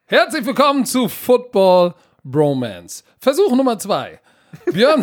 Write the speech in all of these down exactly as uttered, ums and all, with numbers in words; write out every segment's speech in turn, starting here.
Herzlich willkommen zu Football Bromance. Versuch Nummer zwei. Björn,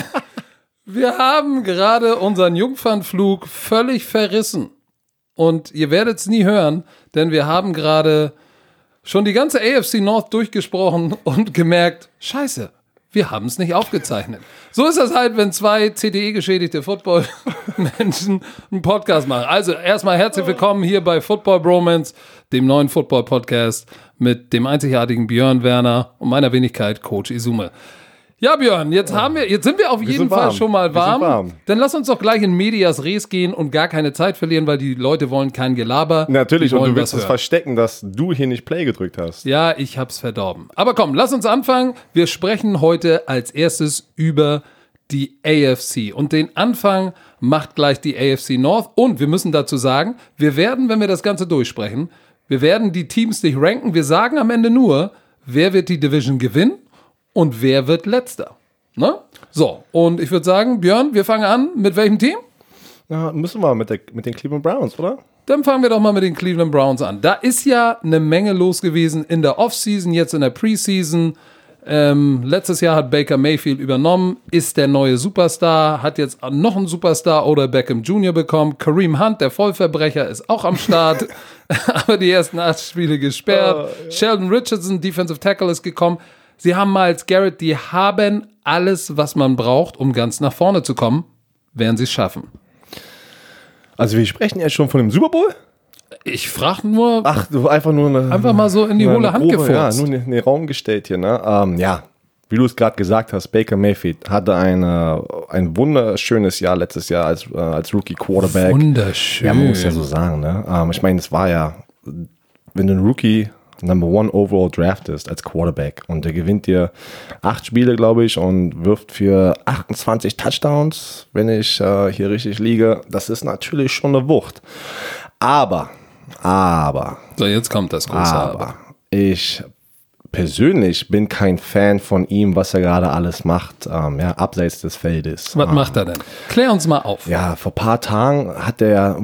wir haben gerade unseren Jungfernflug völlig verrissen. Und ihr werdet es nie hören, denn wir haben gerade schon die ganze A F C North durchgesprochen und gemerkt, scheiße, wir haben es nicht aufgezeichnet. So ist das halt, wenn zwei C T E-geschädigte Football-Menschen einen Podcast machen. Also erstmal herzlich willkommen hier bei Football Bromance, dem neuen Football-Podcast mit dem einzigartigen Björn Werner und meiner Wenigkeit Coach Izume. Ja, Björn, jetzt haben wir, jetzt sind wir auf wir jeden Fall schon mal warm. warm. Dann lass uns doch gleich in Medias Res gehen und gar keine Zeit verlieren, weil die Leute wollen kein Gelaber. Natürlich, und du willst es verstecken, dass du hier nicht Play gedrückt hast. Ja, ich hab's verdorben. Aber komm, lass uns anfangen. Wir sprechen heute als erstes über die A F C. Und den Anfang macht gleich die A F C North. Und wir müssen dazu sagen, wir werden, wenn wir das Ganze durchsprechen, wir werden die Teams nicht ranken. Wir sagen am Ende nur, wer wird die Division gewinnen und wer wird Letzter. Ne? So, und ich würde sagen, Björn, wir fangen an. Mit welchem Team? Ja, müssen wir mit, der, mit den Cleveland Browns, oder? Dann fangen wir doch mal mit den Cleveland Browns an. Da ist ja eine Menge los gewesen in der Offseason, jetzt in der Preseason. Ähm, letztes Jahr hat Baker Mayfield übernommen, ist der neue Superstar, hat jetzt noch einen Superstar oder Beckham Junior bekommen. Kareem Hunt, der Vollverbrecher, ist auch am Start, aber die ersten acht Spiele gesperrt. Oh, ja. Sheldon Richardson, Defensive Tackle, ist gekommen. Sie haben Myles Garrett, die haben alles, was man braucht, um ganz nach vorne zu kommen, werden sie es schaffen. Also wir sprechen ja schon von dem Super Bowl? Ich frage nur, Ach, du einfach nur eine, einfach mal so in die hohle Hand gefurzt. Ja, nur in den Raum gestellt hier. Ne? Ähm, ja, wie du es gerade gesagt hast, Baker Mayfield hatte eine, ein wunderschönes Jahr letztes Jahr als, äh, als Rookie Quarterback. Wunderschön. Ja, man muss ja so sagen. Ne? Ähm, ich meine, es war ja, wenn du ein Rookie Number One Overall draftest als Quarterback und der gewinnt dir acht Spiele, glaube ich, und wirft für achtundzwanzig Touchdowns, wenn ich äh, hier richtig liege. Das ist natürlich schon eine Wucht. Aber, aber. So, jetzt kommt das große Aber. Aber. Ich persönlich bin kein Fan von ihm, was er gerade alles macht, ähm, ja, abseits des Feldes. Was ähm, macht er denn? Klär uns mal auf. Ja, vor ein paar Tagen hat er,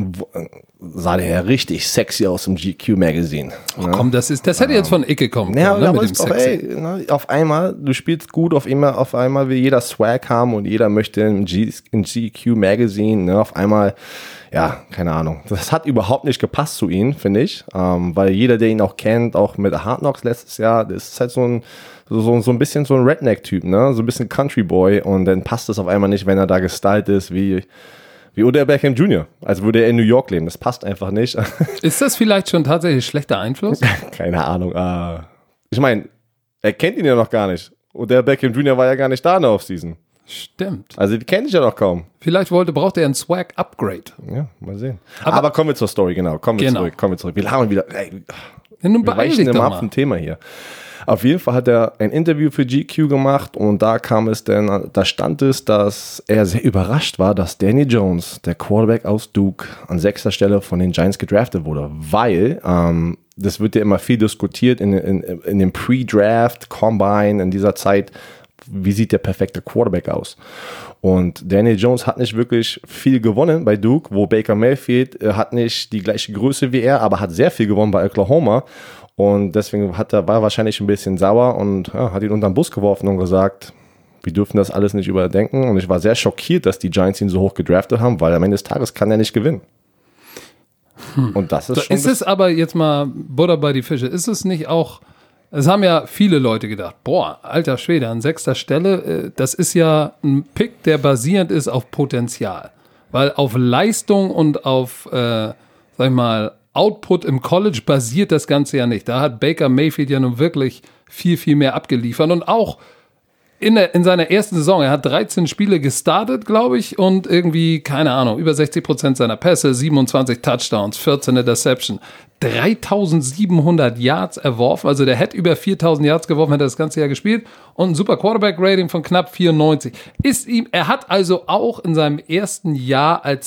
sah der ja richtig sexy aus im G Q Magazine. Oh, ne? Komm, das ist, das hätte jetzt von Icke kommen können, ja, ne, mit dem Sexy. Auch, ey, ne, auf einmal, du spielst gut, auf einmal, auf einmal will jeder Swag haben und jeder möchte im G, im G Q Magazine, ne, auf einmal, ja, keine Ahnung. Das hat überhaupt nicht gepasst zu ihm, finde ich, ähm, weil jeder, der ihn auch kennt, auch mit Hard Knocks letztes Jahr, das ist halt so ein, so, so ein bisschen so ein Redneck-Typ, ne, so ein bisschen Country Boy, und dann passt es auf einmal nicht, wenn er da gestylt ist wie Wie Odell Beckham Junior, als würde er in New York leben. Das passt einfach nicht. Ist das vielleicht schon tatsächlich schlechter Einfluss? Keine Ahnung. Ich meine, er kennt ihn ja noch gar nicht. Odell Beckham Junior war ja gar nicht da in der Offseason. Stimmt. Also die kennt ich ja noch kaum. Vielleicht wollte, braucht er ein Swag-Upgrade. Ja, mal sehen. Aber, Aber kommen wir zur Story, genau. Kommen wir genau. zurück. Kommen wir zurück. Wir haben wieder. Ey, ja, nun wir weichen immer ab vom Thema hier. Auf jeden Fall hat er ein Interview für G Q gemacht und da kam es dann, da stand es, dass er sehr überrascht war, dass Danny Jones, der Quarterback aus Duke, an sechster Stelle von den Giants gedraftet wurde, weil ähm, das wird ja immer viel diskutiert in, in, in dem Pre-Draft, Combine, in dieser Zeit, wie sieht der perfekte Quarterback aus? Und Danny Jones hat nicht wirklich viel gewonnen bei Duke, wo Baker Mayfield äh, hat nicht die gleiche Größe wie er, aber hat sehr viel gewonnen bei Oklahoma. Und deswegen hat er, war er wahrscheinlich ein bisschen sauer und ja, hat ihn unter den Bus geworfen und gesagt, wir dürfen das alles nicht überdenken. Und ich war sehr schockiert, dass die Giants ihn so hoch gedraftet haben, weil am Ende des Tages kann er nicht gewinnen. Hm. Und das ist so, schon... Ist es aber jetzt mal Butter bei die Fische, ist es nicht auch, es haben ja viele Leute gedacht, boah, alter Schwede, an sechster Stelle, das ist ja ein Pick, der basierend ist auf Potenzial. Weil auf Leistung und auf, äh, sag ich mal, Output im College basiert das Ganze ja nicht. Da hat Baker Mayfield ja nun wirklich viel, viel mehr abgeliefert. Und auch in, der, in seiner ersten Saison, er hat dreizehn Spiele gestartet, glaube ich, und irgendwie, keine Ahnung, über sechzig Prozent seiner Pässe, siebenundzwanzig Touchdowns, vierzehn Interception, dreitausendsiebenhundert Yards erworfen. Also der hätte über viertausend Yards geworfen, hätte er das ganze Jahr gespielt. Und ein super Quarterback-Rating von knapp vierundneunzig. Ist ihm, er hat also auch in seinem ersten Jahr als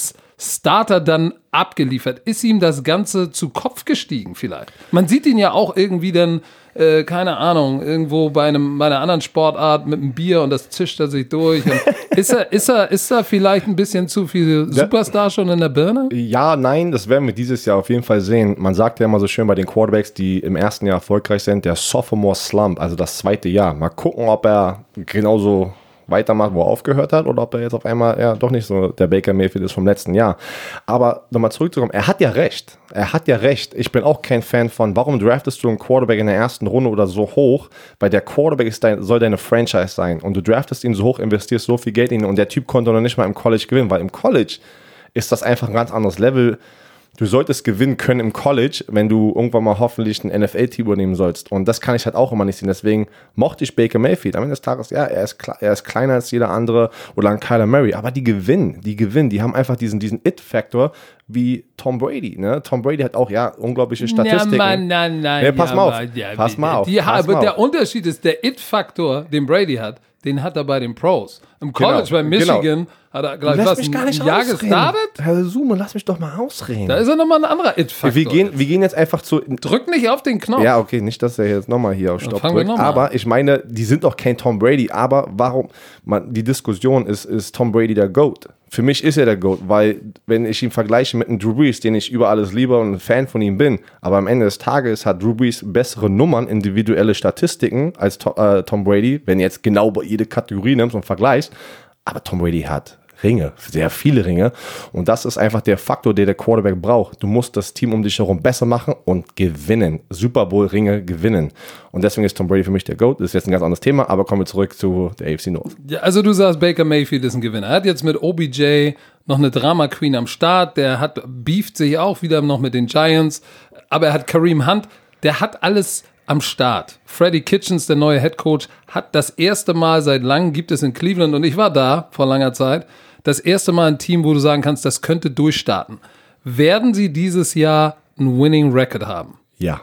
Starter dann abgeliefert? Ist ihm das Ganze zu Kopf gestiegen vielleicht? Man sieht ihn ja auch irgendwie dann, äh, keine Ahnung, irgendwo bei, einem, bei einer anderen Sportart mit einem Bier und das zischt er sich durch. Und ist, er, ist, er, ist er vielleicht ein bisschen zu viel Superstar schon in der Birne? Ja, nein, das werden wir dieses Jahr auf jeden Fall sehen. Man sagt ja immer so schön bei den Quarterbacks, die im ersten Jahr erfolgreich sind, der Sophomore Slump, also das zweite Jahr. Mal gucken, ob er genauso weitermacht, wo er aufgehört hat, oder ob er jetzt auf einmal ja doch nicht so der Baker Mayfield ist vom letzten Jahr. Aber nochmal zurückzukommen, er hat ja recht. Er hat ja recht. Ich bin auch kein Fan von, warum draftest du einen Quarterback in der ersten Runde oder so hoch, weil der Quarterback ist dein, soll deine Franchise sein und du draftest ihn so hoch, investierst so viel Geld in ihn und der Typ konnte noch nicht mal im College gewinnen, weil im College ist das einfach ein ganz anderes Level. Du solltest gewinnen können im College, wenn du irgendwann mal hoffentlich ein N F L-Team übernehmen sollst. Und das kann ich halt auch immer nicht sehen. Deswegen mochte ich Baker Mayfield. Am Ende des Tages, ja, er ist, er ist kleiner als jeder andere oder ein Kyler Murray. Aber die gewinnen, die gewinnen. Die haben einfach diesen, diesen It-Faktor wie Tom Brady. Ne? Tom Brady hat auch, ja, unglaubliche Statistiken. Nein, nein, nein. Nee, pass ja, mal auf. Ja, pass mal auf. Die, pass aber mal der auf. Unterschied ist, der It-Faktor, den Brady hat, den hat er bei den Pros. Im College Genau, bei Michigan genau. hat er gleich Lass was mich gar nicht ein Jahr ausreden. gestartet. Herr Sume, lass mich doch mal ausreden. Da ist er nochmal ein anderer It-Faktor. wir, gehen, wir gehen jetzt einfach zu... Drück nicht auf den Knopf. Ja, okay, nicht, dass er jetzt nochmal hier auf Stopp fangen wir drückt. noch mal Aber ich meine, die sind doch kein Tom Brady. Aber warum, man, die Diskussion ist, ist Tom Brady der GOAT? Für mich ist er der GOAT, weil wenn ich ihn vergleiche mit einem Drew Brees, den ich über alles liebe und ein Fan von ihm bin, aber am Ende des Tages hat Drew Brees bessere Nummern, individuelle Statistiken als to, äh, Tom Brady, wenn du jetzt genau bei jede Kategorie nimmst und vergleichst. Aber Tom Brady hat Ringe, sehr viele Ringe. Und das ist einfach der Faktor, der der Quarterback braucht. Du musst das Team um dich herum besser machen und gewinnen. Super Bowl-Ringe gewinnen. Und deswegen ist Tom Brady für mich der GOAT. Das ist jetzt ein ganz anderes Thema, aber kommen wir zurück zu der A F C North. Ja, also du sagst, Baker Mayfield ist ein Gewinner. Er hat jetzt mit O B J noch eine Drama-Queen am Start. Der hat beeft sich auch wieder noch mit den Giants. Aber er hat Kareem Hunt. Der hat alles am Start. Freddie Kitchens, der neue Headcoach, hat das erste Mal seit langem, gibt es in Cleveland, und ich war da vor langer Zeit, das erste Mal ein Team, wo du sagen kannst, das könnte durchstarten. Werden sie dieses Jahr einen Winning Record haben? Ja.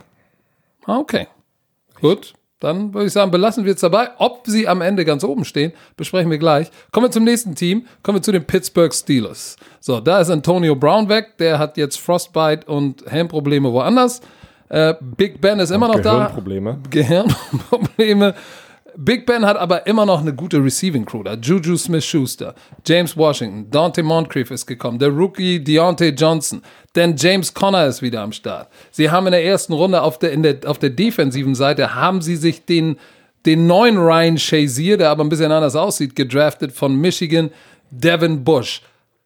Okay. Gut. Dann würde ich sagen, belassen wir es dabei. Ob sie am Ende ganz oben stehen, besprechen wir gleich. Kommen wir zum nächsten Team. Kommen wir zu den Pittsburgh Steelers. So, da ist Antonio Brown weg. Der hat jetzt Frostbite und Helmprobleme woanders. Äh, Big Ben ist immer noch Gehirnprobleme. da. Gehirnprobleme. Big Ben hat aber immer noch eine gute Receiving Crew da. Juju Smith-Schuster, James Washington, Dante Moncrief ist gekommen, der Rookie Deontay Johnson, denn James Conner ist wieder am Start. Sie haben in der ersten Runde auf der, in der, auf der defensiven Seite, haben sie sich den, den neuen Ryan Shazier, der aber ein bisschen anders aussieht, gedraftet von Michigan, Devin Bush.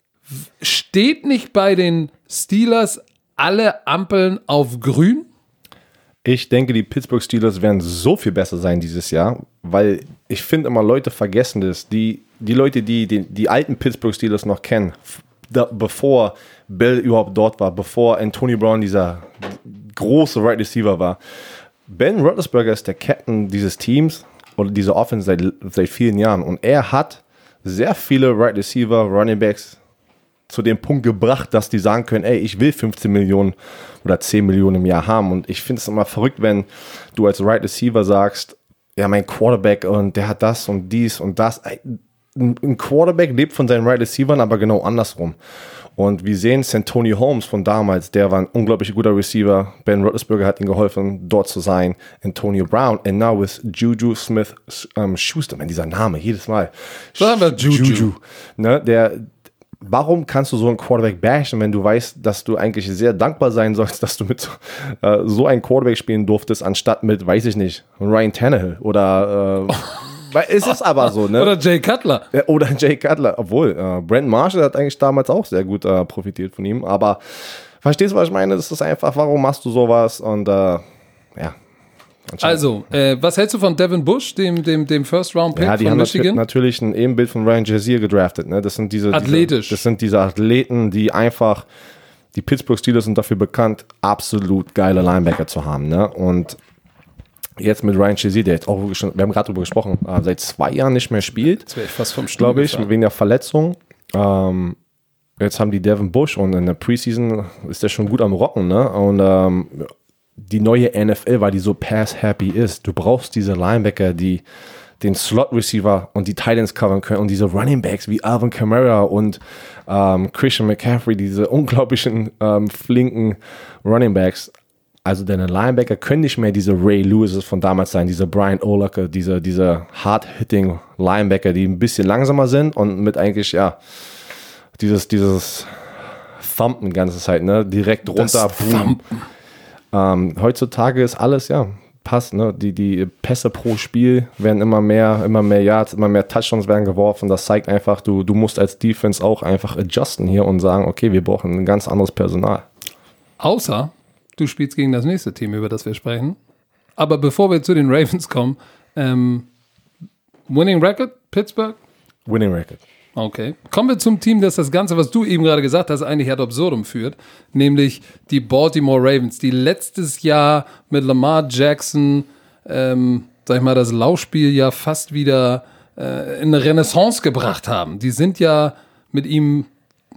Steht nicht bei den Steelers alle Ampeln auf grün? Ich denke, die Pittsburgh Steelers werden so viel besser sein dieses Jahr, weil ich finde immer, Leute vergessen das. Die, die Leute, die, die die alten Pittsburgh Steelers noch kennen, da, bevor Bill überhaupt dort war, bevor Antonio Brown dieser große Right Receiver war. Ben Roethlisberger ist der Captain dieses Teams oder dieser Offense seit, seit vielen Jahren und er hat sehr viele Right Receiver, Running Backs zu dem Punkt gebracht, dass die sagen können, ey, ich will fünfzehn Millionen oder zehn Millionen im Jahr haben. Und ich finde es immer verrückt, wenn du als Right Receiver sagst, ja, mein Quarterback und der hat das und dies und das. Ein Quarterback lebt von seinen Right Receivern, aber genau andersrum. Und wir sehen Santonio Holmes von damals, der war ein unglaublich guter Receiver. Ben Roethlisberger hat ihm geholfen, dort zu sein. Antonio Brown and now with Juju Smith-Schuster. Man, dieser Name, jedes Mal. Sagen wir Juju. Juju. Ne, der Warum kannst du so einen Quarterback bashen, wenn du weißt, dass du eigentlich sehr dankbar sein sollst, dass du mit so, äh, so einem Quarterback spielen durftest, anstatt mit, weiß ich nicht, Ryan Tannehill oder, äh, weil es ist aber so, ne? Oder Jay Cutler. Ja, oder Jay Cutler, obwohl, äh, Brandon Marshall hat eigentlich damals auch sehr gut äh, profitiert von ihm, aber verstehst du, was ich meine? Das ist einfach, warum machst du sowas und, äh, ja. Also, äh, was hältst du von Devin Bush, dem, dem, dem First-Round-Pick ja, die von haben Michigan? natürlich ein Ebenbild von Ryan Shazier gedraftet. Ne? Das sind diese, Athletisch. Diese, das sind diese Athleten, die einfach, die Pittsburgh Steelers sind dafür bekannt, absolut geile Linebacker zu haben. Ne? Und jetzt mit Ryan Shazier, der jetzt auch, schon, wir haben gerade darüber gesprochen, äh, seit zwei Jahren nicht mehr spielt. Jetzt wäre ich fast vom Stuhl glaube ich, gefallen. wegen der Verletzung. Ähm, jetzt haben die Devin Bush und in der Preseason ist der schon gut am Rocken. Ne? Und ähm, die neue N F L, weil die so pass-happy ist. Du brauchst diese Linebacker, die, den Slot-Receiver und die Titans covern können und diese Running Backs wie Alvin Kamara und ähm, Christian McCaffrey, diese unglaublichen ähm, flinken Running Backs. Also deine Linebacker können nicht mehr diese Ray Lewises von damals sein, diese Brian Urlacher, diese, diese hard-hitting Linebacker, die ein bisschen langsamer sind und mit eigentlich, ja, dieses, dieses Thumpen die ganze Zeit, ne, direkt runter, boom. Ähm, heutzutage ist alles, ja, passt, ne, die, die Pässe pro Spiel werden immer mehr, immer mehr Yards, immer mehr Touchdowns werden geworfen, das zeigt einfach, du, du musst als Defense auch einfach adjusten hier und sagen, okay, wir brauchen ein ganz anderes Personal. Außer du spielst gegen das nächste Team, über das wir sprechen. Aber bevor wir zu den Ravens kommen, ähm, Winning Record, Pittsburgh? Winning Record. Okay. Kommen wir zum Team, das das Ganze, was du eben gerade gesagt hast, eigentlich ad absurdum führt, nämlich die Baltimore Ravens, die letztes Jahr mit Lamar Jackson, ähm, sag ich mal, das Laufspiel ja fast wieder äh, in eine Renaissance gebracht haben. Die sind ja mit ihm,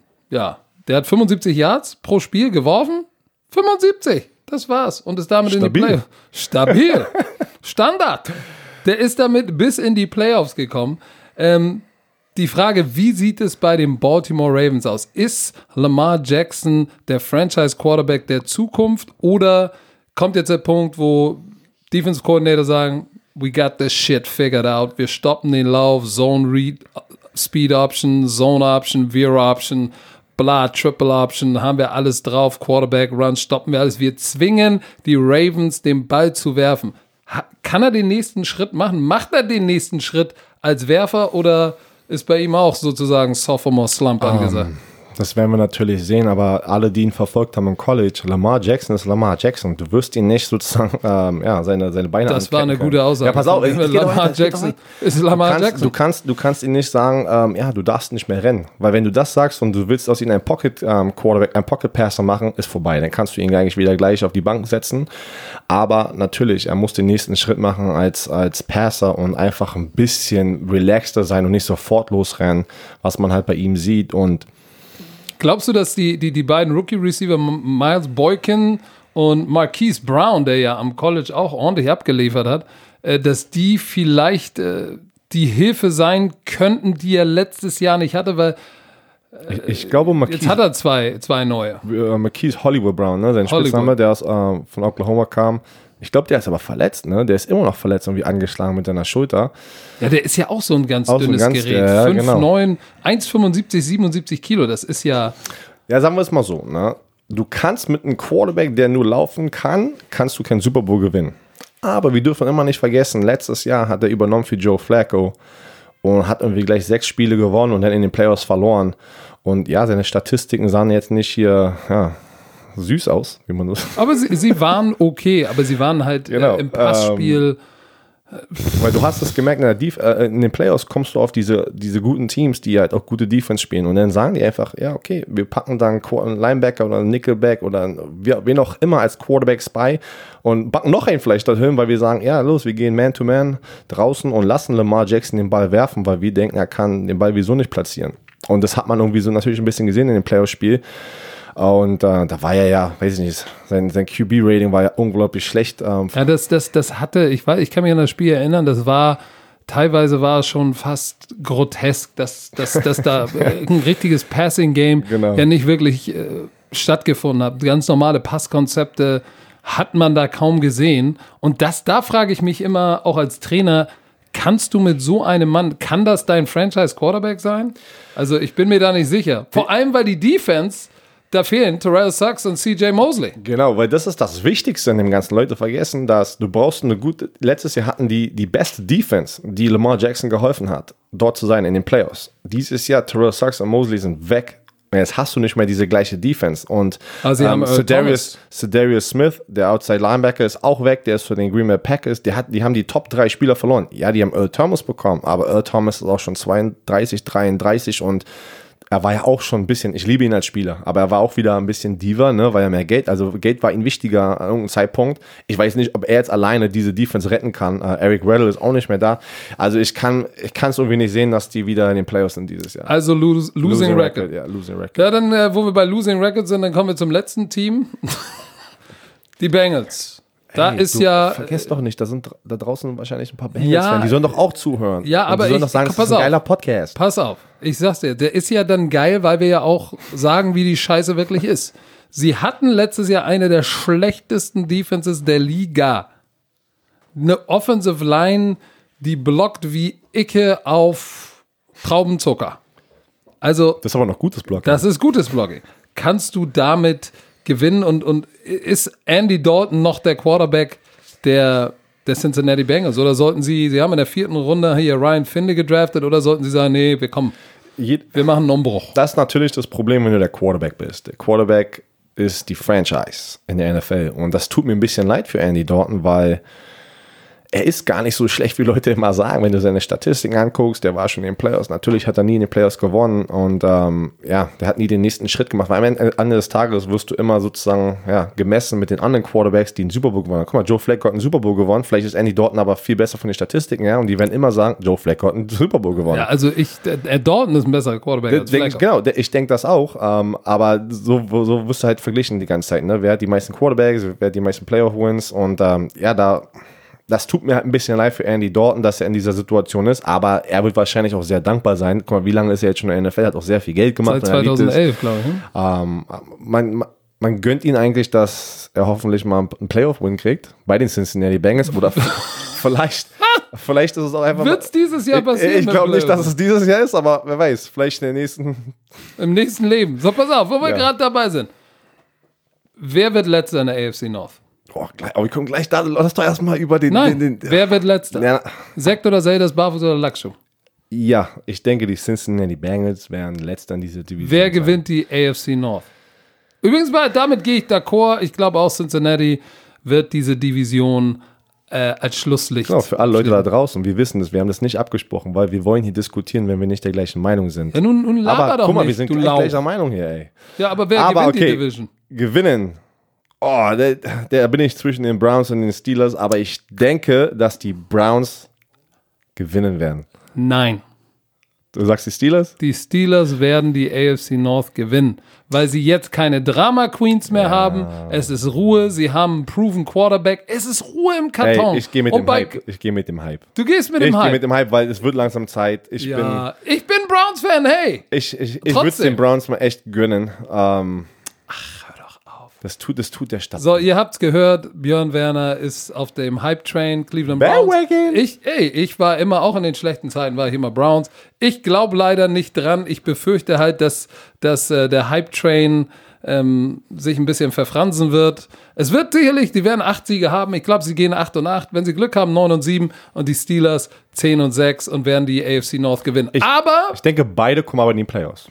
ja, der hat fünfundsiebzig Yards pro Spiel geworfen. fünfundsiebzig, das war's. Und ist damit Stabil. in die Playoffs. Stabil. Standard. Der ist damit bis in die Playoffs gekommen. Ähm, die Frage, wie sieht es bei den Baltimore Ravens aus? Ist Lamar Jackson der Franchise-Quarterback der Zukunft oder kommt jetzt der Punkt, wo Defensive Coordinator sagen, we got this shit figured out, wir stoppen den Lauf, Zone Read, Speed Option, Zone Option, Veer Option, bla, Triple Option, haben wir alles drauf, Quarterback, Run, stoppen wir alles. Wir zwingen die Ravens, den Ball zu werfen. Ha- kann er den nächsten Schritt machen? Macht er den nächsten Schritt als Werfer oder ist bei ihm auch sozusagen Sophomore Slump angesagt? Um, das werden wir natürlich sehen, aber alle, die ihn verfolgt haben im College, Lamar Jackson ist Lamar Jackson. Du wirst ihn nicht sozusagen, ähm, ja, seine, seine Beine Das war eine können. gute Aussage. Ja, pass auf. Lamar Jackson ist Lamar du kannst, Jackson. Du kannst, du kannst ihn nicht sagen, ähm, ja, du darfst nicht mehr rennen. Weil wenn du das sagst und du willst aus ihm einen Pocket ähm, Quarterback, einen Pocket Passer machen, ist vorbei. Dann kannst du ihn eigentlich wieder gleich auf die Bank setzen. Aber natürlich, er muss den nächsten Schritt machen als, als Passer und einfach ein bisschen relaxter sein und nicht sofort losrennen, was man halt bei ihm sieht. Und Glaubst du, dass die, die, die beiden Rookie-Receiver Miles Boykin und Marquise Brown, der ja am College auch ordentlich abgeliefert hat, äh, dass die vielleicht äh, die Hilfe sein könnten, die er letztes Jahr nicht hatte, weil äh, ich, ich glaube, Marquise, jetzt hat er zwei, zwei neue. äh, Marquise Hollywood Brown, ne, sein Hollywood. Spitzname, der aus, äh, von Oklahoma kam. Ich glaube, der ist aber verletzt, ne? Der ist immer noch verletzt und wie angeschlagen mit seiner Schulter. Ja, der ist ja auch so ein ganz Auch so ein dünnes ganz- Gerät. ja, fünf genau. neun, eins fünfundsiebzig, siebenundsiebzig Kilo, das ist ja... Ja, sagen wir es mal so, ne? Du kannst mit einem Quarterback, der nur laufen kann, kannst du keinen Super Bowl gewinnen. Aber wir dürfen immer nicht vergessen, letztes Jahr hat er übernommen für Joe Flacco und hat irgendwie gleich sechs Spiele gewonnen und dann in den Playoffs verloren. Und ja, seine Statistiken sahen jetzt nicht hier, ja, süß aus, wie man das. Aber sie, sie waren okay, aber sie waren halt Genau, äh, im Passspiel... Weil du hast es gemerkt, in, der Def- äh, in den Playoffs kommst du auf diese, diese guten Teams, die halt auch gute Defense spielen. Und dann sagen die einfach, ja, okay, wir packen dann einen Linebacker oder einen Nickelback oder wen auch immer als Quarterback-Spy und packen noch einen vielleicht dahin, weil wir sagen, ja, los, wir gehen Man-to-Man draußen und lassen Lamar Jackson den Ball werfen, weil wir denken, er kann den Ball wieso nicht platzieren. Und das hat man irgendwie so natürlich ein bisschen gesehen in dem Playoff-Spiel. Und äh, da war er ja, weiß ich nicht, sein, sein Q B-Rating war ja unglaublich schlecht. Ähm, Ja, das, das, das hatte, ich weiß, ich kann mich an das Spiel erinnern, das war, teilweise war es schon fast grotesk, dass, dass, dass da ein richtiges Passing-Game Genau. ja nicht wirklich äh, stattgefunden hat. Ganz normale Passkonzepte hat man da kaum gesehen. Und das, da frage ich mich immer, auch als Trainer, kannst du mit so einem Mann, kann das dein Franchise-Quarterback sein? Also ich bin mir da nicht sicher. Vor allem, weil die Defense, da fehlen Terrell Suggs und C J Mosley. Genau, weil das ist das Wichtigste in dem Ganzen. Leute vergessen, dass du brauchst eine gute, letztes Jahr hatten die die beste Defense, die Lamar Jackson geholfen hat, dort zu sein in den Playoffs. Dieses Jahr Terrell Suggs und Mosley sind weg. Jetzt hast du nicht mehr diese gleiche Defense. Und Ah, sie haben Earl Sedarius, Sedarius Smith, der Outside Linebacker, ist auch weg. Der ist für den Green Bay Packers. Die, hat, die haben die Top drei Spieler verloren. Ja, die haben Earl Thomas bekommen, aber Earl Thomas ist auch schon zweiunddreißig, dreiunddreißig und er war ja auch schon ein bisschen, ich liebe ihn als Spieler, aber er war auch wieder ein bisschen Diva, ne, weil er mehr Geld, also Geld war ihm wichtiger an irgendeinem Zeitpunkt. Ich weiß nicht, ob er jetzt alleine diese Defense retten kann. Uh, Eric Weddle ist auch nicht mehr da. Also ich kann ich kann es irgendwie nicht sehen, dass die wieder in den Playoffs sind dieses Jahr. Also lose, Losing, Losing Record. Record, ja, Losing Record. Ja, dann, äh, wo wir bei Losing Record sind, dann kommen wir zum letzten Team. Die Bengals. Da Ey, ist du, ja. Vergesst doch nicht, da sind da draußen wahrscheinlich ein paar Bengals, Ja, die sollen doch auch zuhören. Ja, Und aber die sollen ich, doch sagen, das pass ist ein auf, geiler Podcast. Pass auf, ich sag's dir, der ist ja dann geil, weil wir ja auch sagen, wie die Scheiße wirklich ist. Sie hatten letztes Jahr eine der schlechtesten Defenses der Liga. Eine Offensive Line, die blockt wie Icke auf Traubenzucker. Also, Das ist aber noch gutes Block. das ist gutes Blocking. Kannst du damit gewinnen und, und ist Andy Dalton noch der Quarterback der, der Cincinnati Bengals? Oder sollten sie, sie haben in der vierten Runde hier Ryan Finley gedraftet, oder sollten sie sagen, nee, wir kommen, Je- wir machen einen Umbruch? Das ist natürlich das Problem, wenn du der Quarterback bist. Der Quarterback ist die Franchise in der N F L. Und das tut mir ein bisschen leid für Andy Dalton, weil er ist gar nicht so schlecht, wie Leute immer sagen. Wenn du seine Statistiken anguckst, der war schon in den Playoffs. Natürlich hat er nie in den Playoffs gewonnen und ähm, ja, der hat nie den nächsten Schritt gemacht. Weil am Ende des Tages wirst du immer sozusagen ja, gemessen mit den anderen Quarterbacks, die einen Super Bowl gewonnen haben. Guck mal, Joe Flacco hat einen Super Bowl gewonnen. Vielleicht ist Andy Dalton aber viel besser von den Statistiken her und die werden immer sagen, Joe Flacco hat einen Super Bowl gewonnen. Ja, also ich, der, der Dalton ist ein besserer Quarterback als Denk, Flacco. genau, ich denke das auch, ähm, aber so, so wirst du halt verglichen die ganze Zeit. Ne? Wer hat die meisten Quarterbacks, wer hat die meisten Playoff-Wins und ähm, ja, da, das tut mir halt ein bisschen leid für Andy Dalton, dass er in dieser Situation ist, aber er wird wahrscheinlich auch sehr dankbar sein. Guck mal, wie lange ist er jetzt schon in der N F L, hat auch sehr viel Geld gemacht. Seit zweitausendelf, glaube ich. Hm? Ähm, man, man, man gönnt ihn eigentlich, dass er hoffentlich mal einen Playoff-Win kriegt bei den Cincinnati Bengals oder vielleicht, vielleicht ist es auch einfach. Wird es dieses Jahr passieren? Ich, ich glaube nicht, dass es dieses Jahr ist, aber wer weiß, vielleicht in der nächsten. Im nächsten Leben. So, pass auf, wo wir Ja. gerade dabei sind. Wer wird Letzter in der A F C North? Boah, gleich, aber wir kommen gleich da, lass doch erstmal über den. Nein, den, den wer wird Letzter? ja, Sekt oder Seldes, Barfuß oder Lackschuh? ja, ich denke, die Cincinnati Bengals werden letzter in dieser Division. Wer sein. gewinnt die A F C North? Übrigens, mal, damit gehe ich d'accord. Ich glaube auch Cincinnati wird diese Division äh, als Schlusslicht. Genau, für alle Leute da draußen, wir wissen das, wir haben das nicht abgesprochen, weil wir wollen hier diskutieren, wenn wir nicht der gleichen Meinung sind. Ja, nun, nun laber aber doch guck mal, nicht, wir sind du gleich Lauch. gleicher Meinung hier, ey. Ja, aber wer Aber gewinnt okay, die Division? gewinnen. Oh, der, der bin ich zwischen den Browns und den Steelers, aber ich denke, dass die Browns gewinnen werden. Nein. Du sagst die Steelers? Die Steelers werden die A F C North gewinnen, weil sie jetzt keine Drama Queens mehr haben. Es ist Ruhe, sie haben einen proven Quarterback. Es ist Ruhe im Karton. Ey, ich gehe mit Und dem bei- Hype. Ich gehe mit dem Hype. Du gehst mit Ich dem gehe Hype. mit dem Hype, weil es wird langsam Zeit. Ich ja, ich bin Browns-Fan, hey. bin, ich, ich, ich würde Trotzdem. den Browns mal echt gönnen. Ähm, Ach, hör doch auf. Das tut, das tut der Stadt. So, ihr habt's gehört, Björn Werner ist auf dem Hype-Train, Cleveland Browns. Bandwagon. Ich, ey, ich war immer, auch in den schlechten Zeiten, war ich immer Browns. Ich glaube leider nicht dran. Ich befürchte halt, dass, dass äh, der Hype-Train ähm, sich ein bisschen verfransen wird. Es wird sicherlich, die werden acht Siege haben. Ich glaube, sie gehen acht und acht. Wenn sie Glück haben, neun und sieben. Und die Steelers zehn und sechs und werden die A F C North gewinnen. Ich- Aber, Ich denke, beide kommen aber in die Playoffs.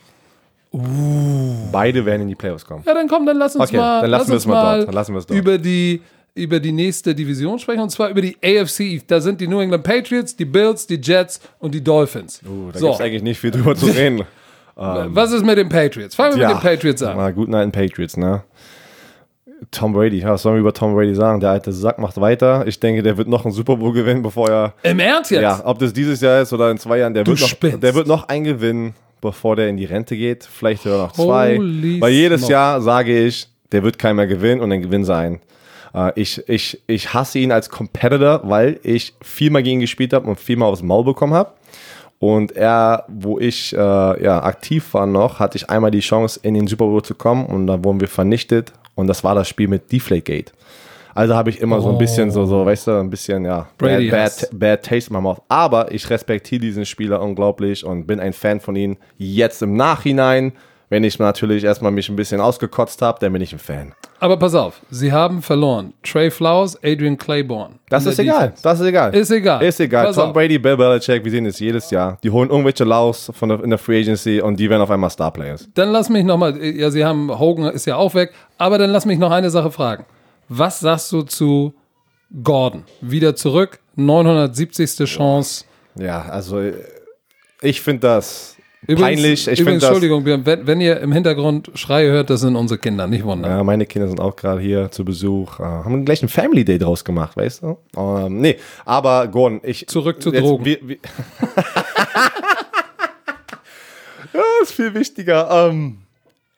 Beide werden in die Playoffs kommen. ja, dann komm, dann lass uns Okay, mal, dann lassen lass wir uns es mal mal dort. Dann lassen wir es dort. über die über die nächste Division sprechen, und zwar über die A F C. Da sind die New England Patriots, die Bills, die Jets und die Dolphins. Uh, da so, gibt es eigentlich nicht viel drüber zu reden. was ist mit den Patriots? Fangen wir mit den Patriots an. Na, guten alten Patriots, ne? Tom Brady, ja, was sollen wir über Tom Brady sagen? Der alte Sack macht weiter. Ich denke, der wird noch einen Super Bowl gewinnen, bevor er. Im Ernst jetzt? Ja, ob das dieses Jahr ist oder in zwei Jahren, der, Du wird noch, spinnst. der wird noch einen gewinnen, bevor der in die Rente geht. Vielleicht sogar noch zwei. Holy Weil jedes smoke. Jahr sage ich, der wird keiner mehr gewinnen und dann gewinnt er einen. Äh, ich, ich, ich hasse ihn als Competitor, weil ich viermal gegen ihn gespielt habe und viermal aufs Maul bekommen habe. Und er, wo ich äh, ja, aktiv war noch, hatte ich einmal die Chance, in den Super Bowl zu kommen und dann wurden wir vernichtet. Und das war das Spiel mit Deflategate. Also habe ich immer so ein bisschen so, so, weißt du, ein bisschen, ja, Brady bad, Hass. bad, bad taste in my mouth. Aber ich respektiere diesen Spieler unglaublich und bin ein Fan von ihm. Jetzt im Nachhinein, wenn ich natürlich erstmal mich ein bisschen ausgekotzt habe, dann bin ich ein Fan. Aber pass auf, sie haben verloren. Trey Flowers, Adrian Claiborne. Das in ist der egal. Defense. Das ist egal. Ist egal. Ist egal. Pass Tom auf. Brady, Bill Belichick, wir sehen es jedes Jahr. Die holen irgendwelche Laus von der, in der Free Agency und die werden auf einmal Star-Players. Dann lass mich nochmal, ja, sie haben, Hogan ist ja auch weg, aber dann lass mich noch eine Sache fragen. Was sagst du zu Gordon? Wieder zurück, neunhundertsiebzigste Chance. Ja, also ich finde das Übrigens, peinlich. Ich übrigens finde das. Entschuldigung, Björn, wenn, wenn ihr im Hintergrund Schreie hört, das sind unsere Kinder, nicht wundern. Ja, meine Kinder sind auch gerade hier zu Besuch. Äh, haben gleich ein Family Day draus gemacht, weißt du? Ähm, nee, aber Gordon, ich. Zurück zu jetzt, Drogen. Wir, wir ja, ist viel wichtiger. Ähm,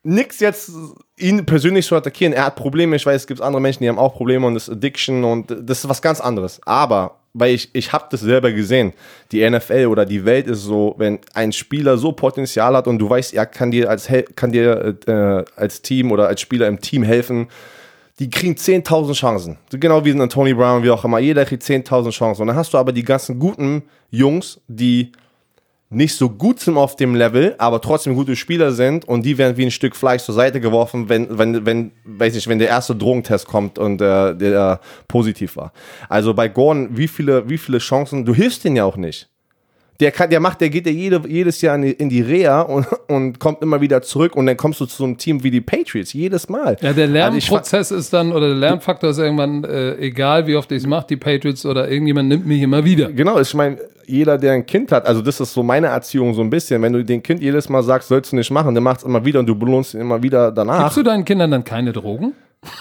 nix jetzt ihn persönlich zu attackieren. Er hat Probleme, ich weiß, es gibt andere Menschen, die haben auch Probleme und das ist Addiction und das ist was ganz anderes. Aber, weil ich, ich habe das selber gesehen, die N F L oder die Welt ist so, wenn ein Spieler so Potenzial hat und du weißt, er kann dir als, kann dir, äh, als Team oder als Spieler im Team helfen, die kriegen zehntausend Chancen. Genau wie ein Tony Brown, wie auch immer. Jeder kriegt zehntausend Chancen. Und dann hast du aber die ganzen guten Jungs, die nicht so gut sind auf dem Level, aber trotzdem gute Spieler sind und die werden wie ein Stück Fleisch zur Seite geworfen, wenn, wenn, wenn, weiß nicht, wenn der erste Drogentest kommt und äh, der äh, positiv war. Also bei Gordon, wie viele, wie viele Chancen, du hilfst den ja auch nicht. Der kann, der macht, der geht ja jede, jedes Jahr in die, in die Reha und, und kommt immer wieder zurück und dann kommst du zu so einem Team wie die Patriots, jedes Mal. Ja, der Lernprozess also ist dann, oder der Lernfaktor ist irgendwann, äh, egal wie oft ich es mache, die Patriots oder irgendjemand nimmt mich immer wieder. Genau, ich meine, jeder, der ein Kind hat, also das ist so meine Erziehung so ein bisschen, wenn du dem Kind jedes Mal sagst, sollst du nicht machen, dann macht es immer wieder und du belohnst ihn immer wieder danach. Gibst du deinen Kindern dann keine Drogen?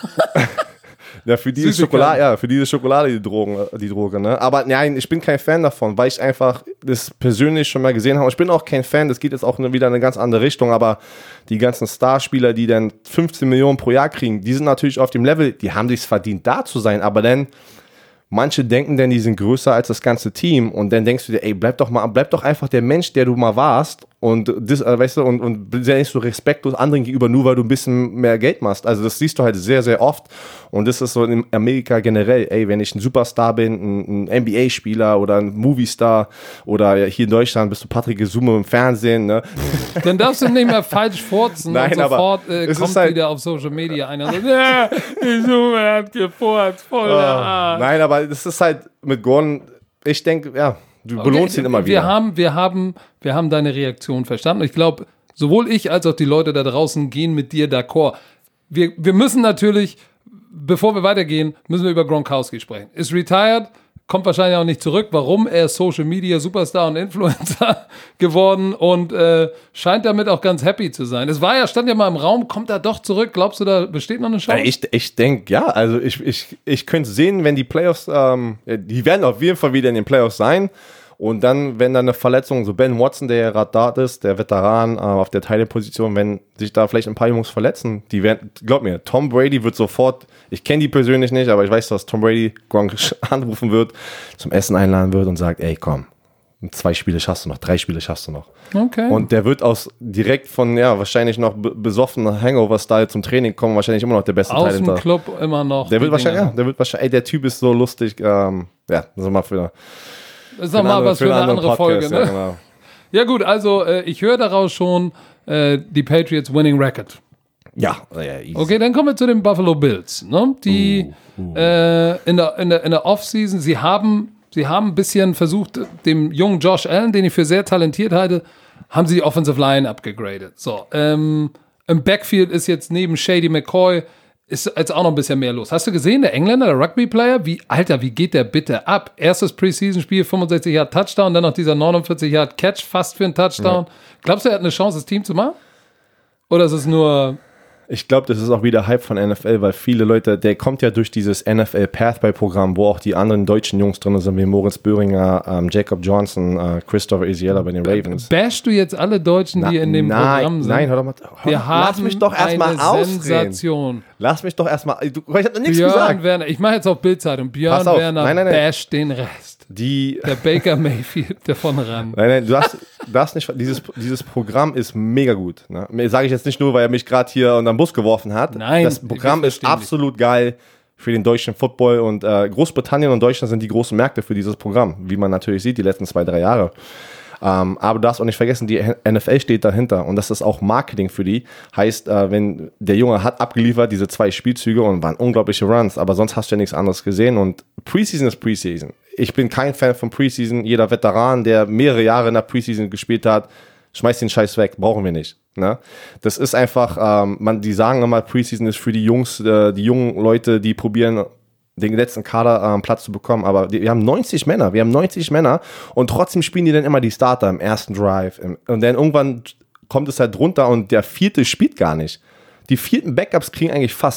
Ja, für diese Schokolade, ja, für diese Schokolade die Drogen, die Droge, ne? Aber nein, ich bin kein Fan davon, weil ich einfach das persönlich schon mal gesehen habe. Ich bin auch kein Fan, das geht jetzt auch wieder in eine ganz andere Richtung, aber die ganzen Starspieler, die dann fünfzehn Millionen pro Jahr kriegen, die sind natürlich auf dem Level, die haben sich's verdient, da zu sein, aber dann manche denken dann, die sind größer als das ganze Team und dann denkst du dir, ey, bleib doch mal, bleib doch einfach der Mensch, der du mal warst und das, äh, weißt du, und, und sei nicht so respektlos anderen gegenüber, nur weil du ein bisschen mehr Geld machst. Also das siehst du halt sehr, sehr oft und das ist so in Amerika generell, ey, wenn ich ein Superstar bin, ein, ein N B A-Spieler oder ein Moviestar oder hier in Deutschland bist du Patrick Gesume im Fernsehen, ne? Dann darfst du nicht mehr falsch furzen. Nein, und sofort aber äh, kommt halt wieder auf Social Media einer und sagt, ja, Gesume hat gefurzt, voll der Arsch. Nein, aber das ist halt mit Gordon, ich denke, ja, du okay, belohnst ihn immer wir wieder. Haben, wir, haben, wir haben deine Reaktion verstanden. Ich glaube, sowohl ich als auch die Leute da draußen gehen mit dir d'accord. Wir, wir müssen natürlich, bevor wir weitergehen, müssen wir über Gronkowski sprechen. Ist retired, kommt wahrscheinlich auch nicht zurück. Warum? Er ist Social Media Superstar und Influencer geworden und äh, scheint damit auch ganz happy zu sein. Es war ja, stand ja mal im Raum, kommt er doch zurück? Glaubst du, da besteht noch eine Chance? Ich, ich denke, ja. Also ich, ich, ich könnte sehen, wenn die Playoffs, ähm, die werden auf jeden Fall wieder in den Playoffs sein. Und dann, wenn da eine Verletzung, so Ben Watson, der ja gerade da ist, der Veteran äh, auf der Teilposition, wenn sich da vielleicht ein paar Jungs verletzen, die werden, glaub mir, Tom Brady wird sofort, ich kenne die persönlich nicht, aber ich weiß, dass Tom Brady Gronk anrufen wird, zum Essen einladen wird und sagt, ey, komm, zwei Spiele schaffst du noch, drei Spiele schaffst du noch. Okay. Und der wird aus direkt von, ja, wahrscheinlich noch besoffener Hangover-Style zum Training kommen, wahrscheinlich immer noch der beste Aus Teil. Aus dem Club immer noch. Der wird wahrscheinlich, ja, der wird wahrscheinlich, ey, der Typ ist so lustig, ähm, ja, das ist mal für Das ist doch mal was für eine andere Folge, ne? Ja, genau. Ja gut, also äh, ich höre daraus schon äh, die Patriots Winning Record. Ja, ja, easy. Okay, dann kommen wir zu den Buffalo Bills, ne? Die uh, uh. Äh, in der, in der, in der Offseason, sie haben, sie haben ein bisschen versucht, dem jungen Josh Allen, den ich für sehr talentiert halte, haben sie die Offensive Line abgegradet. So, ähm, im Backfield ist jetzt neben Shady McCoy ist jetzt auch noch ein bisschen mehr los. Hast du gesehen, der Engländer, der Rugby-Player, wie, Alter, wie geht der bitte ab? Erstes Preseason-Spiel, fünfundsechzig Yard Touchdown, dann noch dieser neunundvierzig Yard Catch, fast für einen Touchdown. Ja. Glaubst du, er hat eine Chance, das Team zu machen? Oder ist es nur... Ich glaube, das ist auch wieder Hype von N F L, weil viele Leute, der kommt ja durch dieses N F L Pathway-Programm, wo auch die anderen deutschen Jungs drin sind, wie Moritz Böhringer, ähm, Jacob Johnson, äh, Christopher Isiela bei den Ravens. Bashst du jetzt alle Deutschen, Na, die in dem nein, Programm sind? Nein, hör doch mal. Hör, Wir haben lass mich doch erstmal ausreden. Sensation. Lass mich doch erstmal. Ich habe noch nichts Björn gesagt. Werner, ich mache jetzt auf Bildzeitung. Björn Werner nein, nein, nein. basht den Rest. Die, der Baker Mayfield davon ran. Nein, nein, du hast, du hast nicht, dieses, dieses Programm ist mega gut. Ne? Sage ich jetzt nicht nur, weil er mich gerade hier unter den Bus geworfen hat. Nein, das Programm ist absolut geil für den deutschen Football und äh, Großbritannien und Deutschland sind die großen Märkte für dieses Programm, wie man natürlich sieht, die letzten zwei, drei Jahre. Ähm, aber du darfst auch nicht vergessen, die N F L steht dahinter und das ist auch Marketing für die. Heißt, äh, wenn der Junge hat abgeliefert, diese zwei Spielzüge und waren unglaubliche Runs, aber sonst hast du ja nichts anderes gesehen und Preseason ist Preseason. Ich bin kein Fan von Preseason. Jeder Veteran, der mehrere Jahre in der Preseason gespielt hat, schmeißt den Scheiß weg, brauchen wir nicht. Ne? Das ist einfach, ähm, man, die sagen immer, Preseason ist für die Jungs, äh, die jungen Leute, die probieren, den letzten Kader ähm, Platz zu bekommen, aber die, wir haben neunzig Männer, wir haben neunzig Männer und trotzdem spielen die dann immer die Starter im ersten Drive im, und dann irgendwann kommt es halt drunter und der vierte spielt gar nicht. Die vierten Backups kriegen eigentlich fast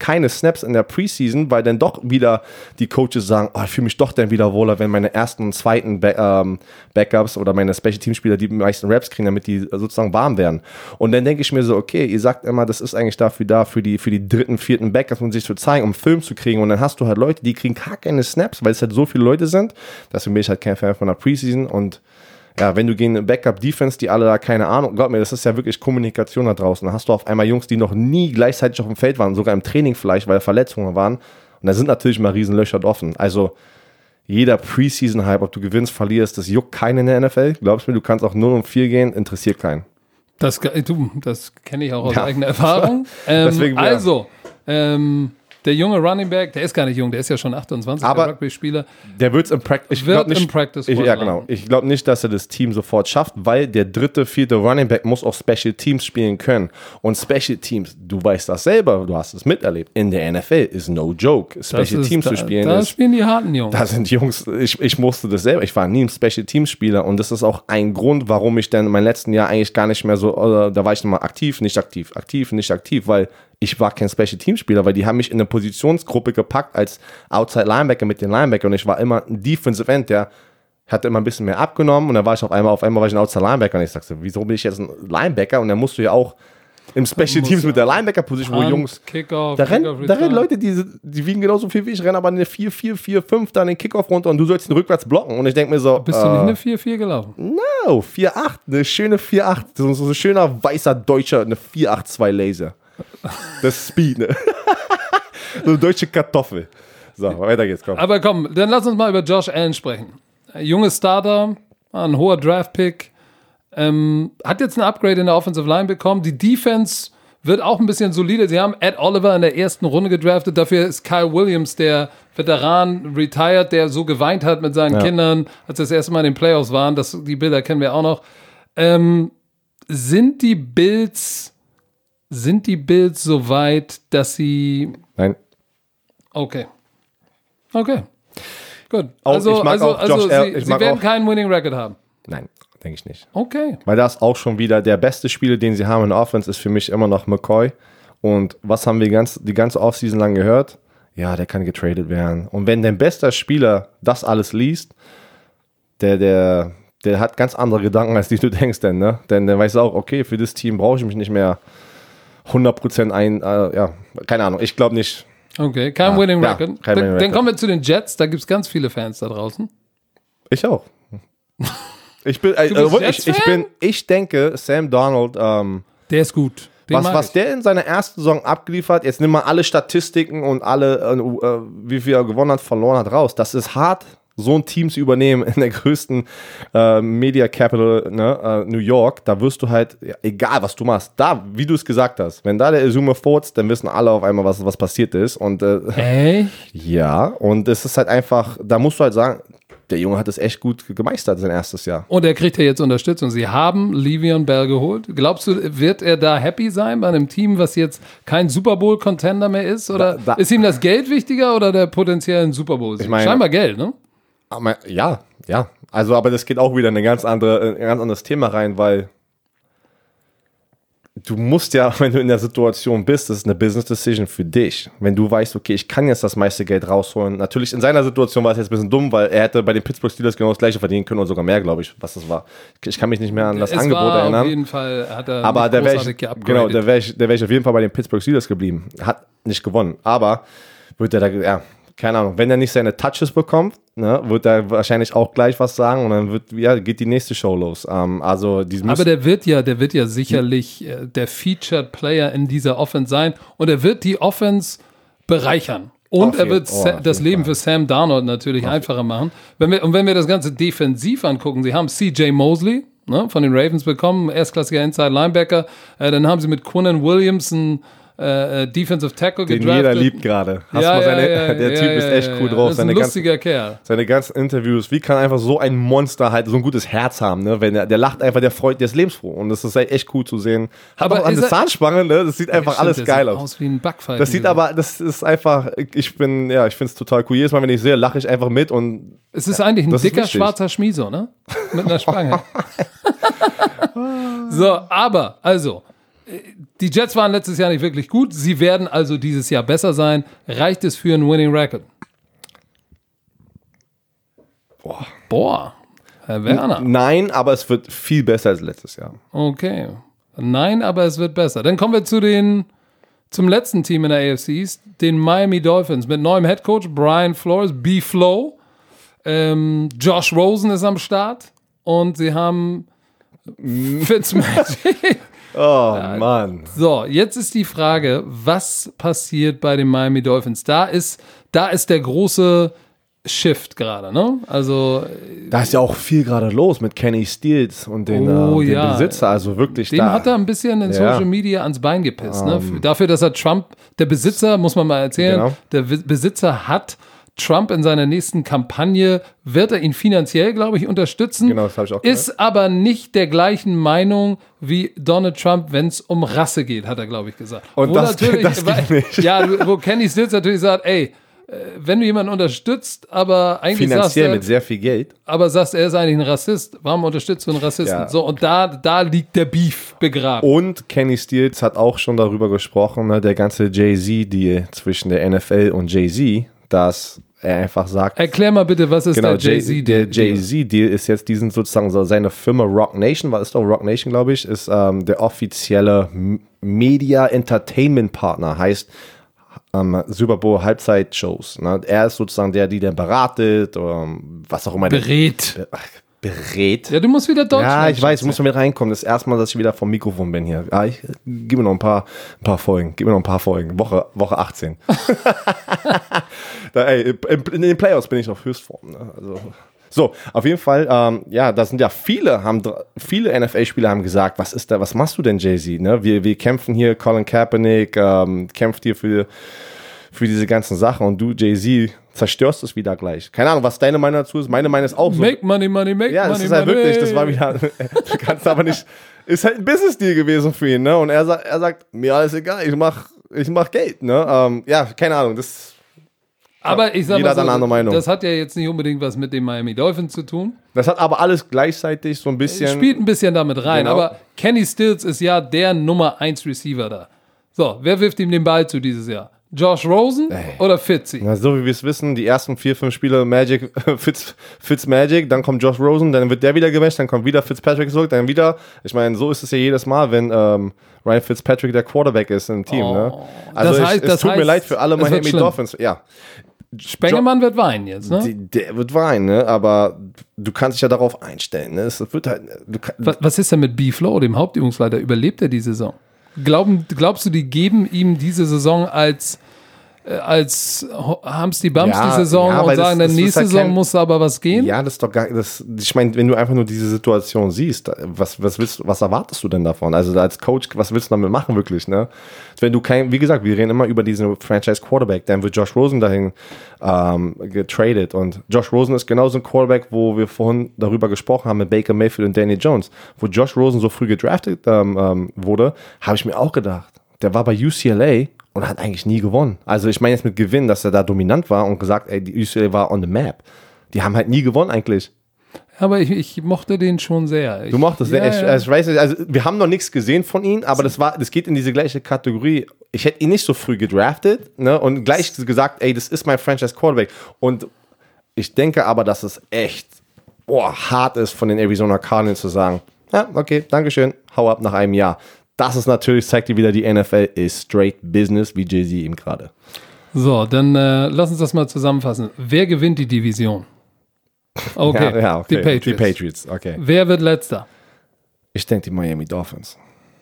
keine Snaps in der Preseason, weil dann doch wieder die Coaches sagen, oh, ich fühle mich doch dann wieder wohler, wenn meine ersten und zweiten Back, ähm, Backups oder meine Special-Team-Spieler die meisten Raps kriegen, damit die sozusagen warm werden. Und dann denke ich mir so, okay, ihr sagt immer, das ist eigentlich dafür da, für die, für die dritten, vierten Backups, um sich zu zeigen, um Film zu kriegen. Und dann hast du halt Leute, die kriegen gar keine Snaps, weil es halt so viele Leute sind. Deswegen bin ich halt kein Fan von der Preseason. Und ja, wenn du gegen eine Backup-Defense, die alle da keine Ahnung, glaub mir, das ist ja wirklich Kommunikation da draußen. Da hast du auf einmal Jungs, die noch nie gleichzeitig auf dem Feld waren, sogar im Training vielleicht, weil Verletzungen waren. Und da sind natürlich mal Riesenlöcher offen. Also jeder Preseason-Hype, ob du gewinnst, verlierst, das juckt keinen in der N F L. Glaubst mir, du kannst auch null und vier gehen, interessiert keinen. Das, du, das kenne ich auch aus ja. eigener Erfahrung. Ähm, Deswegen, ja. Also, ähm, der junge Running Back, der ist gar nicht jung, der ist ja schon achtundzwanzig, aber der Rugby-Spieler. Der wird's im Practice. Ich wird glaub nicht, im Practice ich, Ja, genau. Ich glaube nicht, dass er das Team sofort schafft, weil der dritte, vierte Running Back muss auch Special Teams spielen können. Und Special Teams, du weißt das selber, du hast es miterlebt. In der N F L ist no joke. Special ist, Teams da, zu spielen da ist. Da spielen die harten Jungs. Da sind Jungs, ich, ich musste das selber. Ich war nie ein Special Teams Spieler und das ist auch ein Grund, warum ich dann in meinem letzten Jahr eigentlich gar nicht mehr so, oder, da war ich nochmal aktiv, nicht aktiv, aktiv, nicht aktiv, weil ich war kein Special Team Spieler, weil die haben mich in eine Positionsgruppe gepackt als Outside Linebacker mit den Linebacker und ich war immer ein Defensive End, der hatte immer ein bisschen mehr abgenommen und dann war ich auf einmal, auf einmal war ich ein Outside Linebacker und ich sagte, wieso bin ich jetzt ein Linebacker? Und dann musst du ja auch im Special Teams mit der Linebacker-Position, wo Jungs, Kickoff, da rennen, Kickoff, da rennen Leute, die, die wiegen genauso viel wie ich, rennen aber eine vier vier vier fünf dann den Kickoff runter und du sollst ihn rückwärts blocken und ich denke mir so, bist äh, du nicht eine vier vier gelaufen? No, vier acht, eine schöne vier acht, so, so ein schöner weißer Deutscher, eine vier acht zwei Laser. Das ist Speed, ne? So eine deutsche Kartoffel. So, weiter geht's, komm. Aber komm, dann lass uns mal über Josh Allen sprechen. Junge Starter, ein hoher Draft-Pick, ähm, hat jetzt ein Upgrade in der Offensive Line bekommen. Die Defense wird auch ein bisschen solide. Sie haben Ed Oliver in der ersten Runde gedraftet. Dafür ist Kyle Williams, der Veteran, retired, der so geweint hat mit seinen ja. Kindern, als das erste Mal in den Playoffs waren. Das, die Bilder kennen wir auch noch. Ähm, sind die Bills... Sind die Bills so weit, dass sie... Nein. Okay. Okay. Gut. Auch, also, ich mag also, auch also Josh sie, Al- ich sie mag werden auch, keinen Winning Record haben. Nein, denke ich nicht. Okay. Weil das auch schon wieder der beste Spieler, den sie haben in der Offense, ist für mich immer noch McCoy. Und was haben wir ganz, die ganze Offseason lang gehört? Ja, der kann getradet werden. Und wenn dein bester Spieler das alles liest, der, der, der hat ganz andere Gedanken, als die du denkst, denn, ne? Denn der weiß auch, okay, für das Team brauche ich mich nicht mehr hundert Prozent ein, äh, ja, keine Ahnung, ich glaube nicht. Okay, kein ja, Winning ja, Record. Kein dann, Winning dann kommen wir zu den Jets, da gibt es ganz viele Fans da draußen. Ich auch. Ich bin, äh, Du bist äh, ich, ich bin, ich denke, Sam Darnold, ähm, der ist gut. Den was, mag was ich. der in seiner ersten Saison abgeliefert, jetzt nimm mal alle Statistiken und alle, äh, wie viel er gewonnen hat, verloren hat, raus. Das ist hart, so ein Team zu übernehmen in der größten äh, Media Capital, ne, äh, New York. Da wirst du halt, ja, egal was du machst, da, wie du es gesagt hast, wenn da der Azuma furzt, dann wissen alle auf einmal, was, was passiert ist. Und, äh, Echt? Ja, und es ist halt einfach, da musst du halt sagen, der Junge hat es echt gut gemeistert, sein erstes Jahr. Und er kriegt ja jetzt Unterstützung. Sie haben Le'Veon Bell geholt. Glaubst du, wird er da happy sein bei einem Team, was jetzt kein Super Bowl-Contender mehr ist? Oder Da- da- ist ihm das Geld wichtiger oder der potenzielle Super Bowl? Ich meine- Scheinbar Geld, ne? Aber, ja, ja. Also, aber das geht auch wieder in ein ganz, andere, ein ganz anderes Thema rein, weil du musst ja, wenn du in der Situation bist, das ist eine Business Decision für dich. Wenn du weißt, okay, ich kann jetzt das meiste Geld rausholen. Natürlich, in seiner Situation war es jetzt ein bisschen dumm, weil er hätte bei den Pittsburgh Steelers genau das gleiche verdienen können und sogar mehr, glaube ich, was das war. Ich kann mich nicht mehr an das es Angebot war erinnern. Auf jeden Fall hat er Aber nicht da wäre großartig ich, geupgradet. genau, da wäre ich, da wär ich auf jeden Fall bei den Pittsburgh Steelers geblieben. Hat nicht gewonnen. Aber wird er da, ja, keine Ahnung, wenn er nicht seine Touches bekommt, ne, wird er wahrscheinlich auch gleich was sagen und dann wird, ja, geht die nächste Show los. Ähm, also, die Aber der wird ja, der wird ja sicherlich äh, der Featured Player in dieser Offense sein und er wird die Offense bereichern. Und Auf er jeden- wird oh, Sa- auf das jeden Leben Fall. für Sam Darnold natürlich einfacher machen. Wenn wir, und wenn wir das Ganze defensiv angucken, sie haben C J Mosley, ne, von den Ravens bekommen, erstklassiger Inside Linebacker. Äh, dann haben sie mit Quinnen Williams einen äh, Defensive Tackle den gedraftet. jeder liebt gerade. Hast Ja, mal ja, seine, ja, der ja, Typ ja, ist echt ja, cool ja. drauf. Das ist ein Seine ganzen, lustiger Kerl. seine ganzen Interviews, wie kann einfach so ein Monster halt so ein gutes Herz haben, ne? Wenn er, der lacht einfach, der freut, der ist lebensfroh und das ist halt echt cool zu sehen. Hat Aber auch an ist der er- Zahnspange, ne? Das sieht einfach Stimmt, alles der geil sieht aus. aus wie ein Backpfeifen. Das sieht aber, das ist einfach, ich bin, ja, ich finde es total cool. Jedes Mal, wenn ich sehe, lache ich einfach mit und Es ist eigentlich ein das ist dicker wichtig. schwarzer Schmieso, ne? Mit einer Spange. So, aber, also, äh, die Jets waren letztes Jahr nicht wirklich gut. Sie werden also dieses Jahr besser sein. Reicht es für einen Winning Record? Boah. Boah, Herr Werner. Nein, aber es wird viel besser als letztes Jahr. Okay. Nein, aber es wird besser. Dann kommen wir zu den, zum letzten Team in der A F C East, den Miami Dolphins mit neuem Headcoach Brian Flores, B-Flow. Ähm, Josh Rosen ist am Start und sie haben Fitzmagic. Oh, ja, Mann. So, jetzt ist die Frage, was passiert bei den Miami Dolphins? Da ist, da ist der große Shift gerade, ne? Also da ist ja auch viel gerade los mit Kenny Stills und den, oh, äh, den ja. Besitzer, also wirklich Dem da. hat er ein bisschen in ja. Social Media ans Bein gepisst, um, ne? Für, dafür, dass er Trump, der Besitzer, muss man mal erzählen, genau. der Besitzer hat Trump in seiner nächsten Kampagne, wird er ihn finanziell, glaube ich, unterstützen. Genau, das habe ich auch gehört. Ist aber nicht der gleichen Meinung wie Donald Trump, wenn es um Rasse geht, hat er, glaube ich, gesagt. Und wo das, natürlich, das geht weil, nicht. Ja, wo Kenny Stills natürlich sagt, ey, wenn du jemanden unterstützt, aber eigentlich finanziell sagst du, mit sehr viel Geld, aber sagst, er ist eigentlich ein Rassist, warum unterstützt du einen Rassisten? Ja. So, und da, da liegt der Beef begraben. und Kenny Stills hat auch schon darüber gesprochen, ne, der ganze Jay-Z-Deal zwischen der N F L und Jay-Z, dass er einfach sagt, Erklär mal bitte, was ist genau, der Jay-Z-Deal? der Jay-Z-Deal ist jetzt diesen sozusagen so seine Firma Rock Nation, was ist doch Rock Nation, glaube ich, ist ähm, der offizielle Media-Entertainment-Partner, heißt ähm, Super Bowl Halbzeitshows. Ne? Er ist sozusagen der, die dann beratet oder was auch immer. Berät. Der, ach, berät. Ja, du musst wieder Deutsch Ja, ich weiß, ich sprechen. muss mal mit reinkommen. Das erste Mal, dass ich wieder vom Mikrofon bin hier. Ja, ich, gib mir noch ein paar, ein paar Folgen. Gib mir noch ein paar Folgen. Woche, Woche achtzehn. da, ey, in, in den Playoffs bin ich auf Höchstform. Ne? Also, so, auf jeden Fall, ähm, ja, da sind ja viele, haben viele N F L-Spieler haben gesagt, was ist da, was machst du denn, Jay-Z? Ne? Wir, wir kämpfen hier, Colin Kaepernick ähm, kämpft hier für, für diese ganzen Sachen und du, Jay-Z, zerstörst es wieder gleich. Keine Ahnung, was deine Meinung dazu ist. Meine Meinung ist auch so. Make money, money, make Ja, money, das ist halt money. wirklich, das war wieder, du kannst aber nicht, ist halt ein Business-Deal gewesen für ihn, ne? Und er sagt, er sagt, mir alles egal, ich mach, ich mach Geld, ne? Ähm, ja, keine Ahnung, das. Aber ich sag Jeder mal hat eine andere so, Meinung. das hat ja jetzt nicht unbedingt was mit den Miami Dolphins zu tun. Das hat aber alles gleichzeitig so ein bisschen. Spielt ein bisschen damit rein. Genau. Aber Kenny Stills ist ja der Nummer eins Receiver da. So, wer wirft ihm den Ball zu dieses Jahr? Josh Rosen Ey. oder Fitzy? Na, so wie wir es wissen, die ersten vier, fünf Spiele Magic, Fitz, Fitz Magic, dann kommt Josh Rosen, dann wird der wieder gematcht, dann kommt wieder Fitzpatrick zurück, dann wieder. Ich meine, so ist es ja jedes Mal, wenn ähm, Ryan Fitzpatrick der Quarterback ist im Team. Oh. Ne? Also Das heißt- ich, es das tut mir heißt, leid für alle es wird Miami schlimm. Dolphins. Ja. Spengemann wird weinen jetzt, ne? Die, der wird weinen, ne? Aber du kannst dich ja darauf einstellen. Ne? Es wird halt. Du kann, Was, was ist denn mit B-Flow, dem Hauptübungsleiter? Überlebt er die Saison? Glauben, glaubst du, die geben ihm diese Saison als, äh, als haben's die Bums Ja, die Saison ja, und weil das- sagen, das dann ist nächste halt Saison kein- muss aber was gehen? ja, das ist doch gar. Das, ich meine, wenn du einfach nur diese Situation siehst, was, was willst was erwartest du denn davon? Also als Coach, was willst du damit machen, wirklich, ne? Wenn du kein, wie gesagt, wir reden immer über diesen Franchise Quarterback, dann wird Josh Rosen dahin ähm, getradet. Und Josh Rosen ist genauso ein Quarterback, wo wir vorhin darüber gesprochen haben mit Baker Mayfield und Danny Jones. Wo Josh Rosen so früh gedraftet ähm, ähm, wurde, habe ich mir auch gedacht, der war bei U C L A und hat eigentlich nie gewonnen. Also ich meine jetzt mit Gewinn, dass er da dominant war und gesagt, ey, die U C L A war on the map. Die haben halt nie gewonnen eigentlich. Aber ich, ich mochte den schon sehr. Ich, Du mochtest, ja, ja, ich, ja. also ich weiß nicht, also wir haben noch nichts gesehen von ihm, aber das war, das geht in diese gleiche Kategorie. Ich hätte ihn nicht so früh gedraftet, ne, und gleich gesagt, ey, das ist mein Franchise Quarterback. Und ich denke aber, dass es echt, boah, hart ist von den Arizona Cardinals zu sagen, ja, okay, Dankeschön, hau ab nach einem Jahr. Das ist natürlich, zeigt dir wieder, die N F L ist straight Business, wie Jay-Z eben gerade. So, dann äh, lass uns das mal zusammenfassen. Wer gewinnt die Division? Okay, Ja, ja, okay. die Patriots. Die Patriots, okay. Wer wird letzter? Ich denke die Miami Dolphins.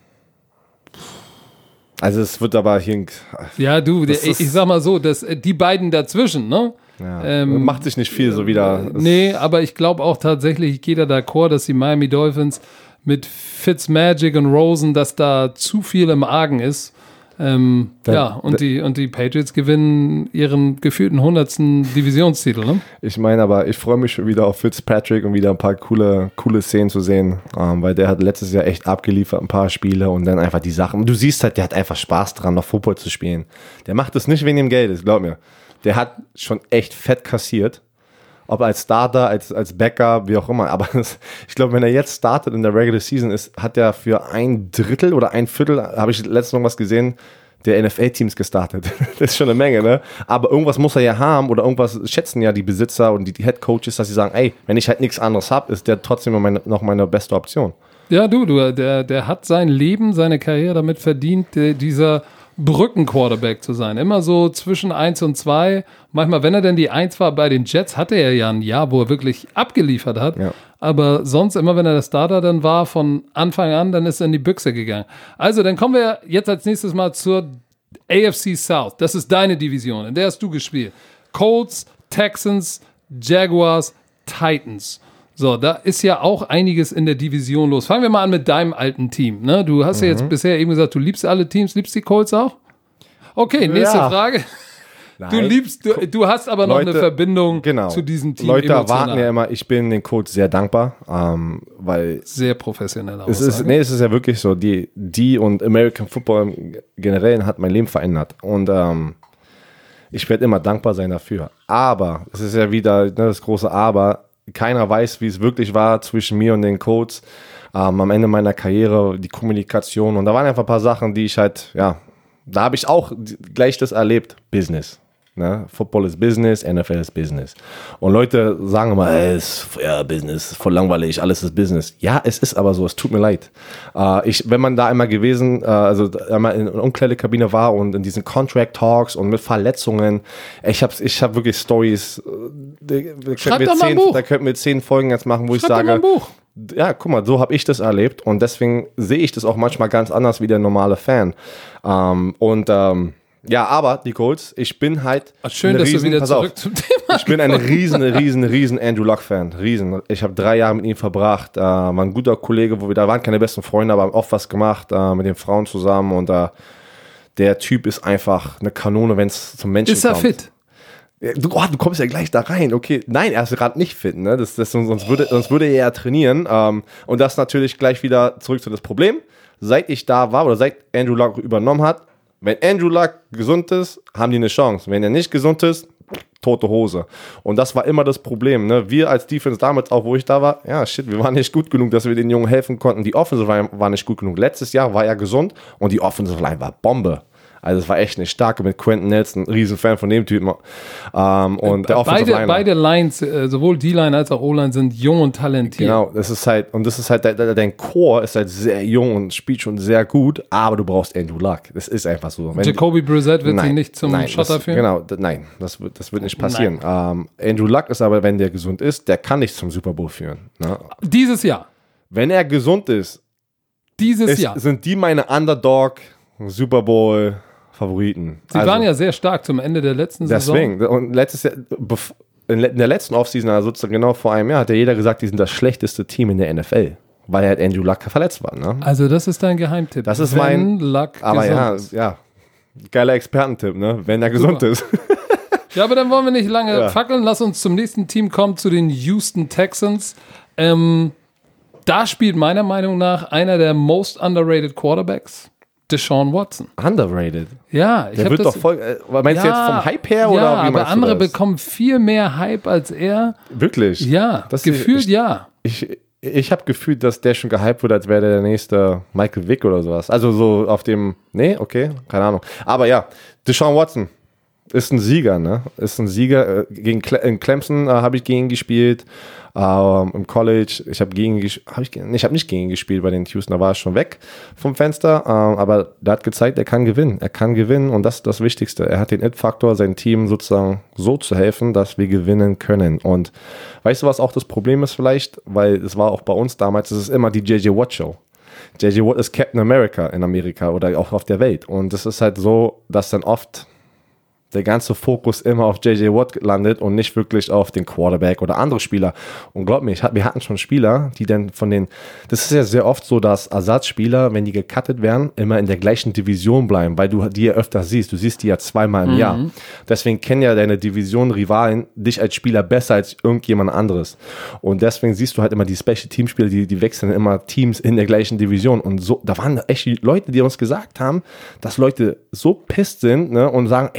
Also es wird aber hier, Ja, du, Das ich, ist- ich sag mal so, dass äh, die beiden dazwischen, ne? ja, Ähm, macht sich nicht viel so wieder. Nee, aber ich glaube auch tatsächlich, ich gehe da d'accord, dass die Miami Dolphins mit Fitzmagic und Rosen, dass da zu viel im Argen ist. Ähm, Da- ja, und die, und die Patriots gewinnen ihren gefühlten hundertsten Divisionstitel, ne? Ich meine aber, ich freue mich schon wieder auf Fitzpatrick und wieder ein paar coole, coole Szenen zu sehen, ähm, weil der hat letztes Jahr echt abgeliefert, ein paar Spiele und dann einfach die Sachen. Du siehst halt, der hat einfach Spaß dran, noch Football zu spielen. Der macht das nicht wegen dem Geld, glaub mir. Der hat schon echt fett kassiert. ob als Starter, als, als Backup, wie auch immer. Aber das, ich glaube, wenn er jetzt startet in der Regular Season, ist, hat er für ein Drittel oder ein Viertel, habe ich letztens noch was gesehen, der N F L-Teams gestartet. Das ist schon eine Menge, ne? Aber irgendwas muss er ja haben oder irgendwas schätzen ja die Besitzer und die, die Head Coaches, dass sie sagen, ey, wenn ich halt nichts anderes habe, ist der trotzdem meine, noch meine beste Option. Ja, du, du der, der hat sein Leben, seine Karriere damit verdient, der, dieser Brücken-Quarterback zu sein. Immer so zwischen eins und zwei. Manchmal, wenn er denn die eins war bei den Jets, hatte er ja ein Jahr, wo er wirklich abgeliefert hat. Ja. Aber sonst immer, wenn er der Starter dann war, von Anfang an, dann ist er in die Büchse gegangen. Also, dann kommen wir jetzt als nächstes mal zur A F C South. Das ist deine Division, in der hast du gespielt. Colts, Texans, Jaguars, Titans. So, da ist ja auch einiges in der Division los. Fangen wir mal an mit deinem alten Team. Ne? Du hast mhm. ja jetzt bisher eben gesagt, du liebst alle Teams. Liebst die Colts auch? Okay, nächste ja. Frage. Nein. Du liebst, du, du hast aber noch Leute, eine Verbindung genau. zu diesem Team. Leute erwarten ja immer, ich bin den Colts sehr dankbar, ähm, weil sehr professionell es ist, nee, es ist ja wirklich so, die, die und American Football im Generellen hat mein Leben verändert und ähm, ich werde immer dankbar sein dafür. Aber, es ist ja wieder ne, das große Aber, keiner weiß, wie es wirklich war zwischen mir und den Colts ähm, am Ende meiner Karriere, die Kommunikation und da waren einfach ein paar Sachen, die ich halt, ja, da habe ich auch gleich das erlebt, Business. Ne? Football ist Business, N F L ist Business. Und Leute sagen immer, es ist ja, Business, voll langweilig, alles ist Business. Ja, es ist aber so, es tut mir leid. Äh, ich, wenn man da einmal gewesen, äh, also einmal in der Umkleidekabine war und in diesen Contract Talks und mit Verletzungen, ich habe ich hab wirklich Stories, da könnten wir zehn, da könnten wir zehn Folgen jetzt machen, wo Schreib ich sage, ein Buch. Ja, guck mal, so habe ich das erlebt und deswegen sehe ich das auch manchmal ganz anders wie der normale Fan. Ähm, und ähm, ja, aber die Colts, ich bin halt Ach, schön, dass riesen, du wieder zurück auf, zum Thema ich bin ein riesen, riesen, riesen Andrew Luck-Fan, riesen. Ich habe drei Jahre mit ihm verbracht, äh, war ein guter Kollege, wo wir da waren keine besten Freunde, aber haben oft was gemacht äh, mit den Frauen zusammen und äh, der Typ ist einfach eine Kanone, wenn es zum Menschen kommt. Ist er fit? Du, oh, du kommst ja gleich da rein, okay. Nein, er ist gerade nicht fit, ne? Das, das, sonst, würde, sonst würde er ja trainieren. Ähm, und das natürlich gleich wieder zurück zu das Problem. Seit ich da war oder seit Andrew Luck übernommen hat, wenn Andrew Luck gesund ist, haben die eine Chance. Wenn er nicht gesund ist, tote Hose. Und das war immer das Problem, ne? Wir als Defense damals auch, wo ich da war, ja, shit, wir waren nicht gut genug, dass wir den Jungen helfen konnten. Die Offensive Line war nicht gut genug. Letztes Jahr war er gesund und die Offensive Line war Bombe. Also es war echt eine starke mit Quentin Nelson, ein Riesenfan von dem Typen. Ähm, und der beide, beide Lines, äh, sowohl D-Line als auch O-Line sind jung und talentiert. Genau, das ist halt, und das ist halt, dein, dein Core ist halt sehr jung und spielt schon sehr gut, aber du brauchst Andrew Luck. Das ist einfach so. Wenn Jacoby Brissett wird nein, sie nicht zum nein, Schotter das, führen? Genau, d- nein, das wird, das wird nicht passieren. Ähm, Andrew Luck ist aber, wenn der gesund ist, der kann nicht zum Super Bowl führen. Ne? Dieses Jahr. Wenn er gesund ist, Dieses ist Jahr. sind die meine Underdog Super Bowl Favoriten. Sie also, waren ja sehr stark zum Ende der letzten Saison. Deswegen. Und letztes Jahr, in der letzten Offseason, also sozusagen genau vor einem Jahr, hat ja jeder gesagt, die sind das schlechteste Team in der N F L, weil halt Andrew Luck verletzt war. Ne? Also das ist dein Geheimtipp. Das ist wenn mein Luck aber gesund ja, ist. ja, geiler Expertentipp, ne? Wenn er gesund ist. Ja, aber dann wollen wir nicht lange ja. fackeln. Lass uns zum nächsten Team kommen, zu den Houston Texans. Ähm, da spielt meiner Meinung nach einer der most underrated Quarterbacks, Deshaun Watson. Underrated? Ja. Ich Der wird das, doch voll, äh, meinst ja, du jetzt vom Hype her? Ja, oder wie aber meinst andere du das? bekommen viel mehr Hype als er. Wirklich? Ja, das gefühlt ich, ja. Ich, ich habe gefühlt, dass der schon gehypt wurde, als wäre der der nächste Michael Vick oder sowas. Also so auf dem, nee, okay, keine Ahnung. Aber ja, Deshaun Watson ist ein Sieger, ne? Ist ein Sieger. Gegen Cle- in Clemson äh, habe ich gegen ihn gespielt. Ähm, Im College, ich habe gegen hab ich, nee, ich habe nicht gegen ihn gespielt bei den Houston, da war er schon weg vom Fenster. Ähm, aber der hat gezeigt, er kann gewinnen. Er kann gewinnen und das ist das Wichtigste. Er hat den It-Faktor, sein Team sozusagen so zu helfen, dass wir gewinnen können. Und weißt du, was auch das Problem ist vielleicht? Weil es war auch bei uns damals, es ist immer die J J Watt Show. J J Watt ist Captain America in Amerika oder auch auf der Welt. Und es ist halt so, dass dann oft der ganze Fokus immer auf J J Watt landet und nicht wirklich auf den Quarterback oder andere Spieler. Und glaub mir, ich, wir hatten schon Spieler, die dann von den, das ist ja sehr oft so, dass Ersatzspieler, wenn die gecuttet werden, immer in der gleichen Division bleiben, weil du die ja öfter siehst. Du siehst die ja zweimal im mhm. Jahr. Deswegen kennen ja deine Division-Rivalen dich als Spieler besser als irgendjemand anderes. Und deswegen siehst du halt immer die Special-Team-Spieler, die, die wechseln immer Teams in der gleichen Division. Und so, da waren echt Leute, die uns gesagt haben, dass Leute so pisst sind, ne, und sagen, ey, das ist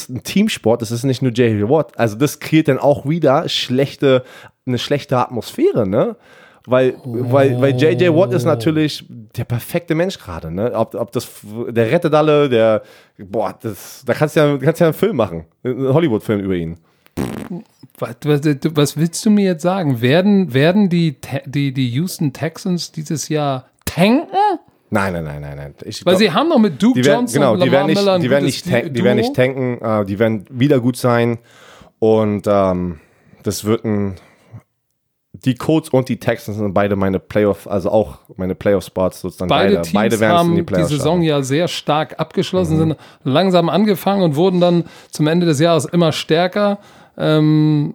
ist ein Teamsport, das ist nicht nur J J Watt. Also das kreiert dann auch wieder schlechte, eine schlechte Atmosphäre, ne? Weil, oh. weil, weil J J Watt ist natürlich der perfekte Mensch gerade, ne? Ob, ob das, der rettet alle, der, boah, das, da kannst du ja, kannst ja einen Film machen, einen Hollywood-Film über ihn. Was, was, was willst du mir jetzt sagen? Werden, werden die, die, die Houston Texans dieses Jahr tanken? Nein, nein, nein, nein, nein. Ich Weil glaub, sie haben doch mit Duke werden, Johnson genau, und die Lamar werden nicht, Miller ein die werden gutes nicht, tank, die werden nicht tanken, äh, die werden wieder gut sein und ähm, das wird ein die Colts und die Texans sind beide meine Playoff, also auch meine Playoff-Spots sozusagen. Beide, beide. Teams beide werden haben in die, die, Playoffs die Saison schaffen. ja sehr stark abgeschlossen, mhm. sind langsam angefangen und wurden dann zum Ende des Jahres immer stärker. Ähm,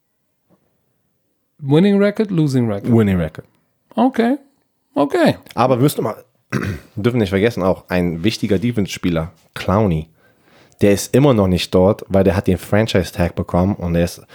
Winning Record, Losing Record? Winning Record. Okay, okay. Aber wir müssen mal, wir dürfen nicht vergessen, auch ein wichtiger Defense-Spieler, Clowney, der ist immer noch nicht dort, weil der hat den Franchise-Tag bekommen und er ist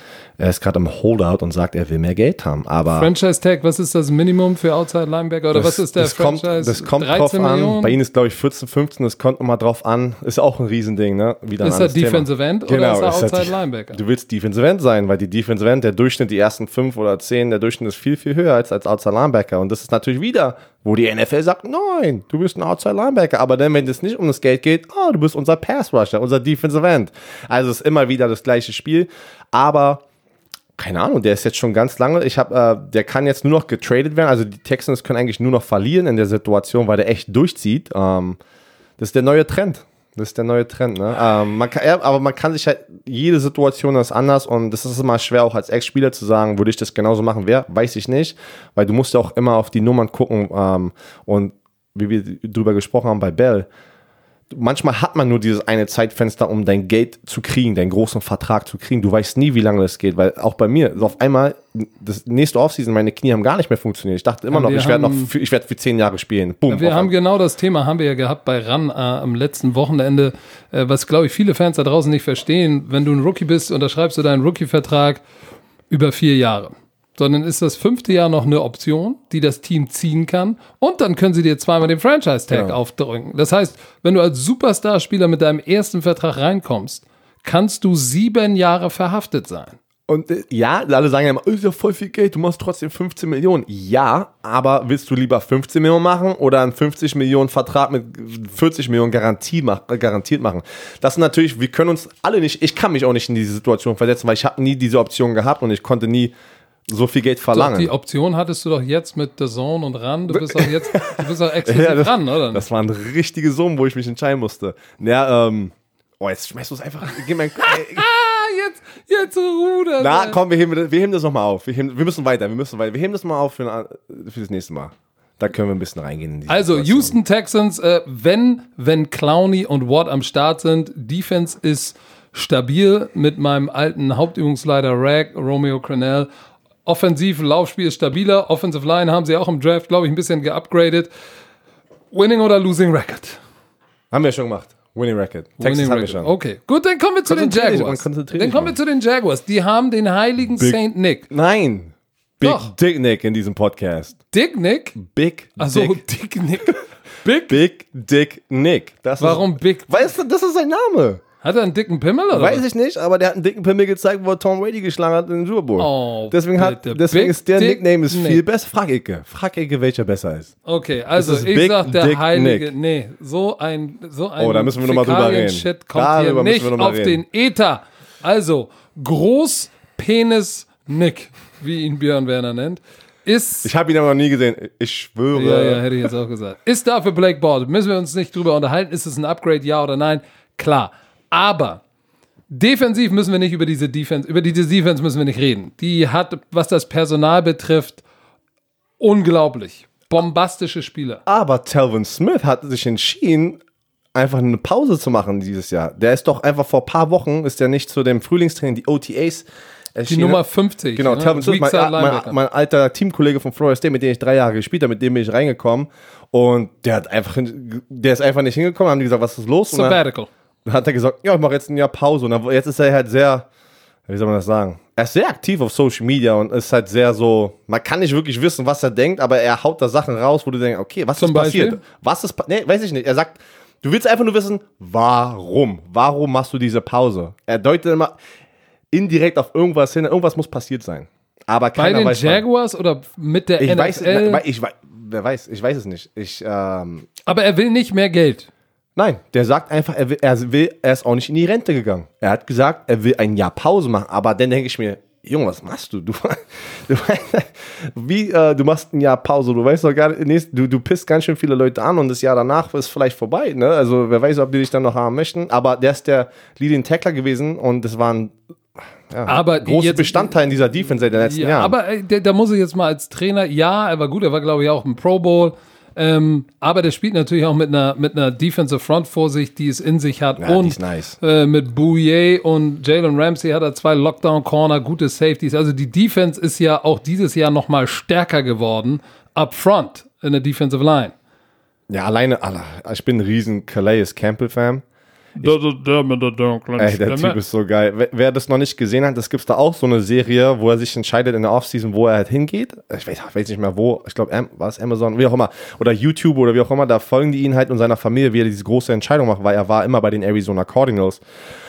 Er ist gerade im Holdout und sagt, er will mehr Geld haben. Aber Franchise Tag, was ist das Minimum für Outside Linebacker? Oder das, was ist der das Franchise? Kommt, das kommt drauf an. Bei Ihnen ist, glaube ich, vierzehn, fünfzehn. Das kommt nochmal drauf an. Ist auch ein Riesending, ne? Wieder ein ist er Defensive End genau, oder ist er ist Outside er, Linebacker? Du willst Defensive End sein, weil die Defensive End, der Durchschnitt, die ersten fünf oder zehn, der Durchschnitt ist viel, viel höher als als Outside Linebacker. Und das ist natürlich wieder, wo die N F L sagt, nein, du bist ein Outside Linebacker. Aber dann, wenn es nicht um das Geld geht, oh, du bist unser Pass Rusher, unser Defensive End. Also es ist immer wieder das gleiche Spiel. Aber keine Ahnung, der ist jetzt schon ganz lange. Ich habe, äh, der kann jetzt nur noch getradet werden. Also die Texans können eigentlich nur noch verlieren in der Situation, weil der echt durchzieht. Ähm, das ist der neue Trend. Das ist der neue Trend. Ne? Ähm, man kann, ja, aber man kann sich halt, jede Situation ist anders und das ist immer schwer auch als Ex-Spieler zu sagen, würde ich das genauso machen, wer, weiß ich nicht, weil du musst ja auch immer auf die Nummern gucken ähm, und wie wir drüber gesprochen haben bei Bell. Manchmal hat man nur dieses eine Zeitfenster, um dein Geld zu kriegen, deinen großen Vertrag zu kriegen. Du weißt nie, wie lange das geht, weil auch bei mir, so auf einmal, das nächste Offseason, meine Knie haben gar nicht mehr funktioniert. Ich dachte immer ja, noch, ich werde noch für, ich werde für zehn Jahre spielen. Boom, ja, wir haben genau das Thema, haben wir ja gehabt bei RAN äh, am letzten Wochenende, äh, was, glaube ich, viele Fans da draußen nicht verstehen. Wenn du ein Rookie bist, unterschreibst du deinen Rookie-Vertrag über vier Jahre. Sondern ist das fünfte Jahr noch eine Option, die das Team ziehen kann. Und dann können sie dir zweimal den Franchise-Tag ja. aufdrücken. Das heißt, wenn du als Superstar-Spieler mit deinem ersten Vertrag reinkommst, kannst du sieben Jahre verhaftet sein. Und äh, ja, alle sagen ja immer, oh, ist ja voll viel Geld, du machst trotzdem fünfzehn Millionen. Ja, aber willst du lieber fünfzehn Millionen machen oder einen fünfzig Millionen Vertrag mit vierzig Millionen Garantie mach, äh, garantiert machen? Das ist natürlich, wir können uns alle nicht, ich kann mich auch nicht in diese Situation versetzen, weil ich habe nie diese Option gehabt und ich konnte nie so viel Geld verlangen. Doch, die Option hattest du doch jetzt mit The Zone und RAN. Du bist doch jetzt, du bist doch exklusiv ja, das, RAN, oder? Das war ein richtige Summe, wo ich mich entscheiden musste. Ja, ähm, oh, jetzt schmeißt du es einfach. Gib mein, jetzt, jetzt rudert. Na, komm, wir heben, wir heben das nochmal auf. Wir, heben, wir müssen weiter, wir müssen weiter. Wir heben das mal auf für, für das nächste Mal. Da können wir ein bisschen reingehen. In die also, Situation. Houston Texans, äh, wenn, wenn Clowney und Watt am Start sind, Defense ist stabil mit meinem alten Hauptübungsleiter Rag, Romeo Crennel. Offensiv, Laufspiel ist stabiler. Offensive Line haben sie auch im Draft, glaube ich, ein bisschen geupgradet. Winning oder Losing Record? Haben wir schon gemacht. Winning Record. Texas Winning haben Record. wir schon. Okay, gut, dann kommen wir zu den Jaguars. Dann kommen wir zu den Jaguars. Die haben den heiligen Big, Saint Nick. Nein. Big Doch. Dick Nick in diesem Podcast. Dick Nick? Big Also Dick. Dick Nick. Big? Big Dick Nick. Das Warum ist, Big? Weißt du, das ist sein Name. Hat er einen dicken Pimmel oder Weiß was? ich nicht, aber der hat einen dicken Pimmel gezeigt, wo er Tom Brady geschlagen hat in den Super Bowl. Oh, deswegen hat, bitte. deswegen Big ist der Dick Nickname ist Nick. viel besser. Frag Icke. Frag Icke, welcher besser ist. Okay, also ist ich Big sag der Dick heilige, Nick. nee, so ein so ein Oh, da müssen wir noch mal drüber reden. Shit kommt Darüber hier müssen nicht wir noch mal auf reden. den Äther. Also, Großpenis Nick, wie ihn Björn Werner nennt, ist... Ich habe ihn aber noch nie gesehen. Ich schwöre. Ja, ja, hätte ich jetzt auch gesagt. Ist dafür Blake Bortles. Müssen wir uns nicht drüber unterhalten, ist es ein Upgrade, ja oder nein? Klar. Aber defensiv müssen wir nicht über diese Defense, über diese Defense müssen wir nicht reden. Die hat, was das Personal betrifft, unglaublich. Bombastische Spieler. Aber Telvin Smith hat sich entschieden, einfach eine Pause zu machen dieses Jahr. Der ist doch einfach vor ein paar Wochen, ist der nicht zu dem Frühlingstraining, die O T As Die Nummer fünfzig. Genau, ne? Telvin Smith, mein, mein, mein alter Teamkollege von Florida State, mit dem ich drei Jahre gespielt habe, mit dem bin ich reingekommen. Und der hat einfach, der ist einfach nicht hingekommen, haben die gesagt, was ist los? Sabbatical. Dann hat er gesagt, ja, ich mache jetzt ein Jahr Pause. Und dann, jetzt ist er halt sehr, wie soll man das sagen? Er ist sehr aktiv auf Social Media und ist halt sehr so, man kann nicht wirklich wissen, was er denkt, aber er haut da Sachen raus, wo du denkst, okay, was Zum ist passiert? Beispiel? Was ist, nee, weiß ich nicht. Er sagt, du willst einfach nur wissen, warum? Warum machst du diese Pause? Er deutet immer indirekt auf irgendwas hin, irgendwas muss passiert sein. Aber keiner Bei den weiß, Jaguars wann. Oder mit der ich N F L? Weiß, ich, ich, wer weiß, ich weiß es nicht. Ich, ähm, Aber er will nicht mehr Geld. Nein, der sagt einfach, er will, er will, er ist auch nicht in die Rente gegangen. Er hat gesagt, er will ein Jahr Pause machen, aber dann denke ich mir, Junge, was machst du? Du, du, wie, äh, du machst ein Jahr Pause, du weißt doch gar nicht, du, du pisst ganz schön viele Leute an und das Jahr danach ist vielleicht vorbei, ne? Also wer weiß, ob die dich dann noch haben möchten, aber der ist der Leading Tackler gewesen und das war ein ja, aber großer jetzt, Bestandteil in dieser Defense seit den letzten ja, Jahren. Aber äh, da, da muss ich jetzt mal als Trainer, ja, er war gut, er war glaube ich auch im Pro Bowl, Ähm, aber der spielt natürlich auch mit einer, mit einer Defensive Front vor sich, die es in sich hat. Ja, und die ist nice. äh, mit Bouye und Jalen Ramsey hat er zwei Lockdown-Corner, gute Safeties. Also die Defense ist ja auch dieses Jahr nochmal stärker geworden, up front in der Defensive Line. Ja, alleine, ich bin ein riesen Calais Campbell-Fan. Der, der, der mit der dunklen Ey, der Stimme. Typ ist so geil. Wer, wer das noch nicht gesehen hat, das gibt's da auch so eine Serie, wo er sich entscheidet in der Offseason, wo er halt hingeht. Ich weiß, ich weiß nicht mehr wo. Ich glaube, war es Amazon, wie auch immer. Oder YouTube oder wie auch immer. Da folgen die ihn halt und seiner Familie, wie er diese große Entscheidung macht, weil er war immer bei den Arizona Cardinals.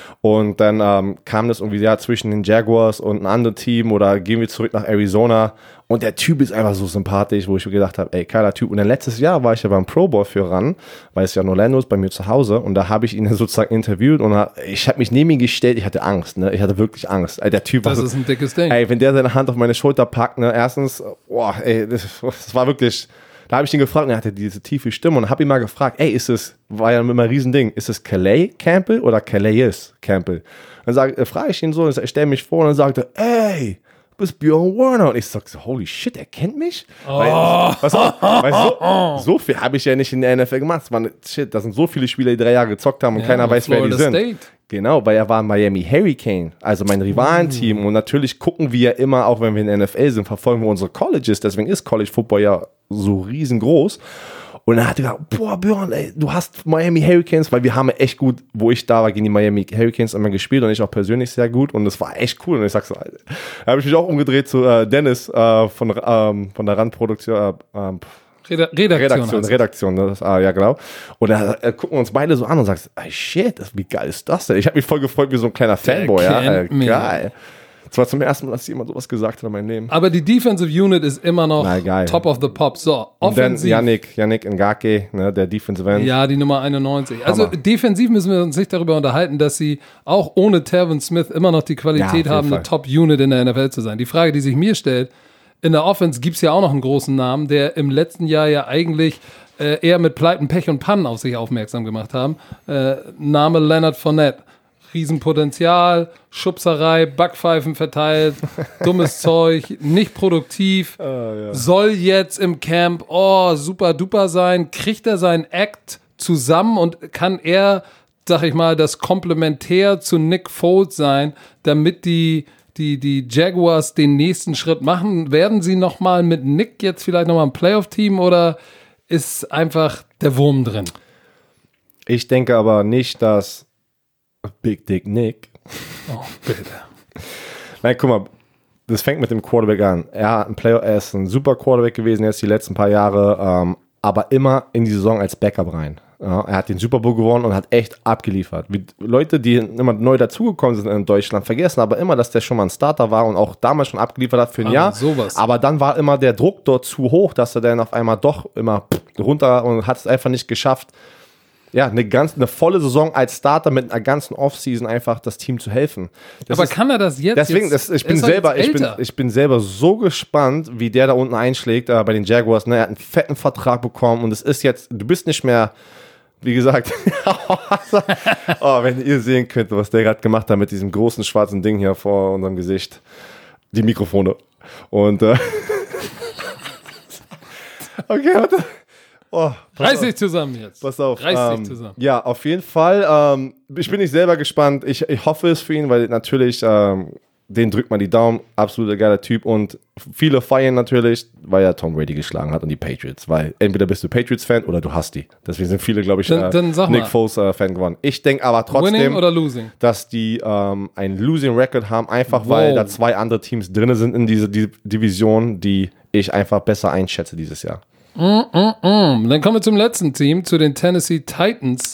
Und dann ähm, kam das irgendwie ja zwischen den Jaguars und einem anderen Team oder gehen wir zurück nach Arizona. Und der Typ ist einfach so sympathisch, wo ich mir gedacht habe, ey, geiler Typ. Und dann letztes Jahr war ich ja beim Pro Bowl für ran, weil es ja in Orlando ist, bei mir zu Hause. Und da habe ich ihn sozusagen interviewt und ich habe mich neben ihn gestellt. Ich hatte Angst, ne? Ich hatte wirklich Angst. Ey, der Typ Das war ist so, ein dickes Ding. ey, wenn der seine Hand auf meine Schulter packt, ne? Erstens, boah, ey, das, das war wirklich... Da habe ich ihn gefragt und er hatte diese tiefe Stimme und habe ihn mal gefragt, ey, ist es, war ja immer ein Riesending, ist es Calais Campbell oder Calais Campbell? Dann sag, äh, frage ich ihn so, ich stelle mich vor und dann sagt er, ey, du bist Bjorn Werner. Und ich sag so, holy shit, er kennt mich? Oh. Weil, was, weil so, so viel habe ich ja nicht in der N F L gemacht. Das war, shit, da sind so viele Spieler, die drei Jahre gezockt haben und ja, keiner weiß, Florida wer die sind. State. Genau, weil er war Miami Hurricane, also mein Rivalenteam. Mm. Und natürlich gucken wir immer, auch wenn wir in der N F L sind, verfolgen wir unsere Colleges. Deswegen ist College Football ja so riesengroß. Und dann hat er gesagt, boah, Björn, ey, du hast Miami Hurricanes, weil wir haben echt gut, wo ich da war, gegen die Miami Hurricanes immer gespielt und ich auch persönlich sehr gut. Und das war echt cool. Und ich sag so, Alter, da habe ich mich auch umgedreht zu äh, Dennis äh, von, ähm, von der Randproduktion. Äh, äh, Redaktion. Redaktion, Redaktion, das, ah, ja genau. Und da äh, gucken wir uns beide so an und sagst, ey, shit, das, wie geil ist das denn? Ich habe mich voll gefreut wie so ein kleiner Fanboy, ja, äh, geil. Das war zum ersten Mal, dass jemand sowas gesagt hat in meinem Leben. Aber die Defensive Unit ist immer noch Na, top of the pop. So, offensiv. Und dann offensiv. Yannick, Yannick Ngake, ne, der Defensive End. Ja, die Nummer einundneunzig. Also Hammer. defensiv müssen wir uns nicht darüber unterhalten, dass sie auch ohne Tervin Smith immer noch die Qualität Ja, haben, Fall. eine Top-Unit in der N F L zu sein. Die Frage, die sich mir stellt, in der Offense gibt es ja auch noch einen großen Namen, der im letzten Jahr ja eigentlich äh, eher mit Pleiten, Pech und Pannen auf sich aufmerksam gemacht haben. Äh, Name Leonard Fournette. Riesenpotenzial, Schubserei, Backpfeifen verteilt, dummes Zeug, nicht produktiv, oh, ja. Soll jetzt im Camp, oh, super duper sein, kriegt er seinen Act zusammen und kann er, sag ich mal, das Komplementär zu Nick Foles sein, damit die Die, die Jaguars den nächsten Schritt machen? Werden sie nochmal mit Nick jetzt vielleicht nochmal ein Playoff-Team oder ist einfach der Wurm drin? Ich denke aber nicht, dass Big Dick Nick. Oh, bitte. Nein, guck mal, das fängt mit dem Quarterback an. Er, hat ein Player, er ist ein super Quarterback gewesen jetzt die letzten paar Jahre, ähm, aber immer in die Saison als Backup rein. Ja, er hat den Super Bowl gewonnen und hat echt abgeliefert. Wie Leute, die immer neu dazugekommen sind in Deutschland, vergessen aber immer, dass der schon mal ein Starter war und auch damals schon abgeliefert hat für ein ah, Jahr. Sowas. Aber dann war immer der Druck dort zu hoch, dass er dann auf einmal doch immer runter und hat es einfach nicht geschafft, ja, eine ganz, eine volle Saison als Starter mit einer ganzen Offseason einfach das Team zu helfen. Das aber ist, kann er das jetzt? Deswegen, das, ich bin selber, ich bin, ich bin selber so gespannt, wie der da unten einschlägt äh, bei den Jaguars. Ne? Er hat einen fetten Vertrag bekommen und es ist jetzt, du bist nicht mehr, wie gesagt, oh, wenn ihr sehen könnt, was der gerade gemacht hat mit diesem großen schwarzen Ding hier vor unserem Gesicht, die Mikrofone. Und äh, okay, warte. Oh, reiß dich zusammen jetzt. Pass auf. Reiß ähm, dich zusammen. Ja, auf jeden Fall. Ähm, ich bin nicht selber gespannt. Ich, ich hoffe es für ihn, weil natürlich, ähm, den drückt man die Daumen. Absoluter geiler Typ. Und viele feiern natürlich, weil er Tom Brady geschlagen hat und die Patriots. Weil entweder bist du Patriots-Fan oder du hasst die. Deswegen sind viele, glaube ich, dann, äh, dann sag Nick mal. Foles-Fan äh, geworden. Ich denke aber trotzdem, Winning oder losing? dass die ähm, einen Losing Record haben, einfach wow. weil da zwei andere Teams drin sind in dieser die Division, die ich einfach besser einschätze dieses Jahr. Mm, mm, mm. Dann kommen wir zum letzten Team, zu den Tennessee Titans.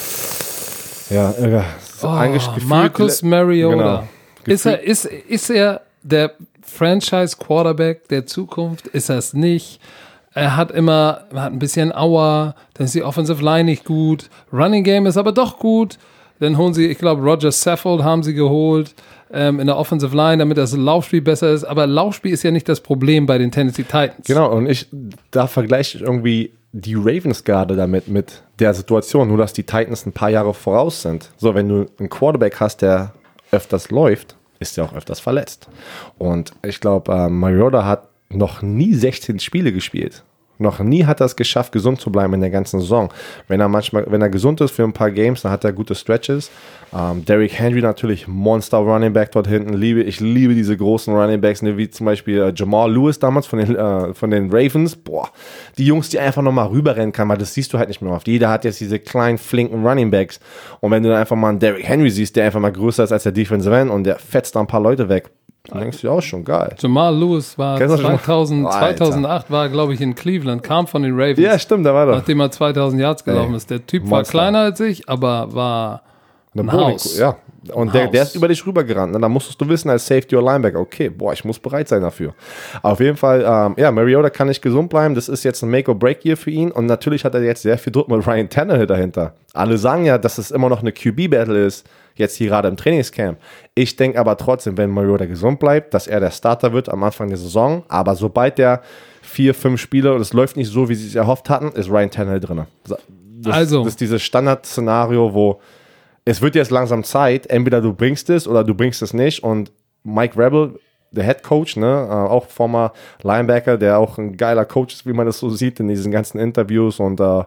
Ja, äh, so Oh, eigentlich gefühlt- Marcus Mariota. Genau. Ist er, ist, ist er der Franchise-Quarterback der Zukunft? Ist er es nicht? Er hat immer, er hat ein bisschen Aua, dann ist die Offensive Line nicht gut. Running Game ist aber doch gut. Dann holen sie, ich glaube, Roger Saffold haben sie geholt ähm, in der Offensive Line, damit das Laufspiel besser ist. Aber Laufspiel ist ja nicht das Problem bei den Tennessee Titans. Genau, und ich, da vergleiche ich irgendwie die Ravens gerade damit mit der Situation, nur dass die Titans ein paar Jahre voraus sind. So, wenn du einen Quarterback hast, der öfters läuft, ist er auch öfters verletzt. Und ich glaube, äh, Mariota hat noch nie sechzehn Spiele gespielt. Noch nie hat er es geschafft, gesund zu bleiben in der ganzen Saison. Wenn er manchmal, wenn er gesund ist für ein paar Games, dann hat er gute Stretches. Ähm, Derrick Henry natürlich, Monster Running Back dort hinten. Liebe, ich liebe diese großen Running Backs, ne, wie zum Beispiel äh, Jamal Lewis damals von den, äh, von den Ravens. Boah, die Jungs, die einfach nochmal rüberrennen kann, weil das siehst du halt nicht mehr oft. Jeder hat jetzt diese kleinen, flinken Running Backs. Und wenn du dann einfach mal einen Derrick Henry siehst, der einfach mal größer ist als der Defensive End und der fetzt da ein paar Leute weg, dann denkst du ja auch schon, geil. Jamal Lewis war Kennst du schon? zweitausend, Alter. zweitausendacht, war glaube ich in Cleveland, kam von den Ravens. Ja, stimmt, da war doch. Nachdem er zweitausend Yards gelaufen Ey, ist. Der Typ war Monster. kleiner als ich, aber war ein Bowling- Haus. Ja, und Ein der, Haus. der ist über dich rübergerannt. Und dann musstest du wissen, als Safety oder Linebacker, okay, boah, ich muss bereit sein dafür. Auf jeden Fall, ähm, ja, Mariota kann nicht gesund bleiben. Das ist jetzt ein Make-or-Break-Year für ihn. Und natürlich hat er jetzt sehr viel Druck mit Ryan Tannehill dahinter. Alle sagen ja, dass es immer noch eine Q B-Battle ist, jetzt hier gerade im Trainingscamp. Ich denke aber trotzdem, wenn Mariota gesund bleibt, dass er der Starter wird am Anfang der Saison. Aber sobald der vier, fünf Spiele und es läuft nicht so, wie sie es erhofft hatten, ist Ryan Tannehill drin. Das, Also. das ist dieses Standard-Szenario, wo es wird jetzt langsam Zeit, entweder du bringst es oder du bringst es nicht. Und Mike Rebel, der Head Coach, ne, äh, auch former Linebacker, der auch ein geiler Coach ist, wie man das so sieht in diesen ganzen Interviews. Und äh,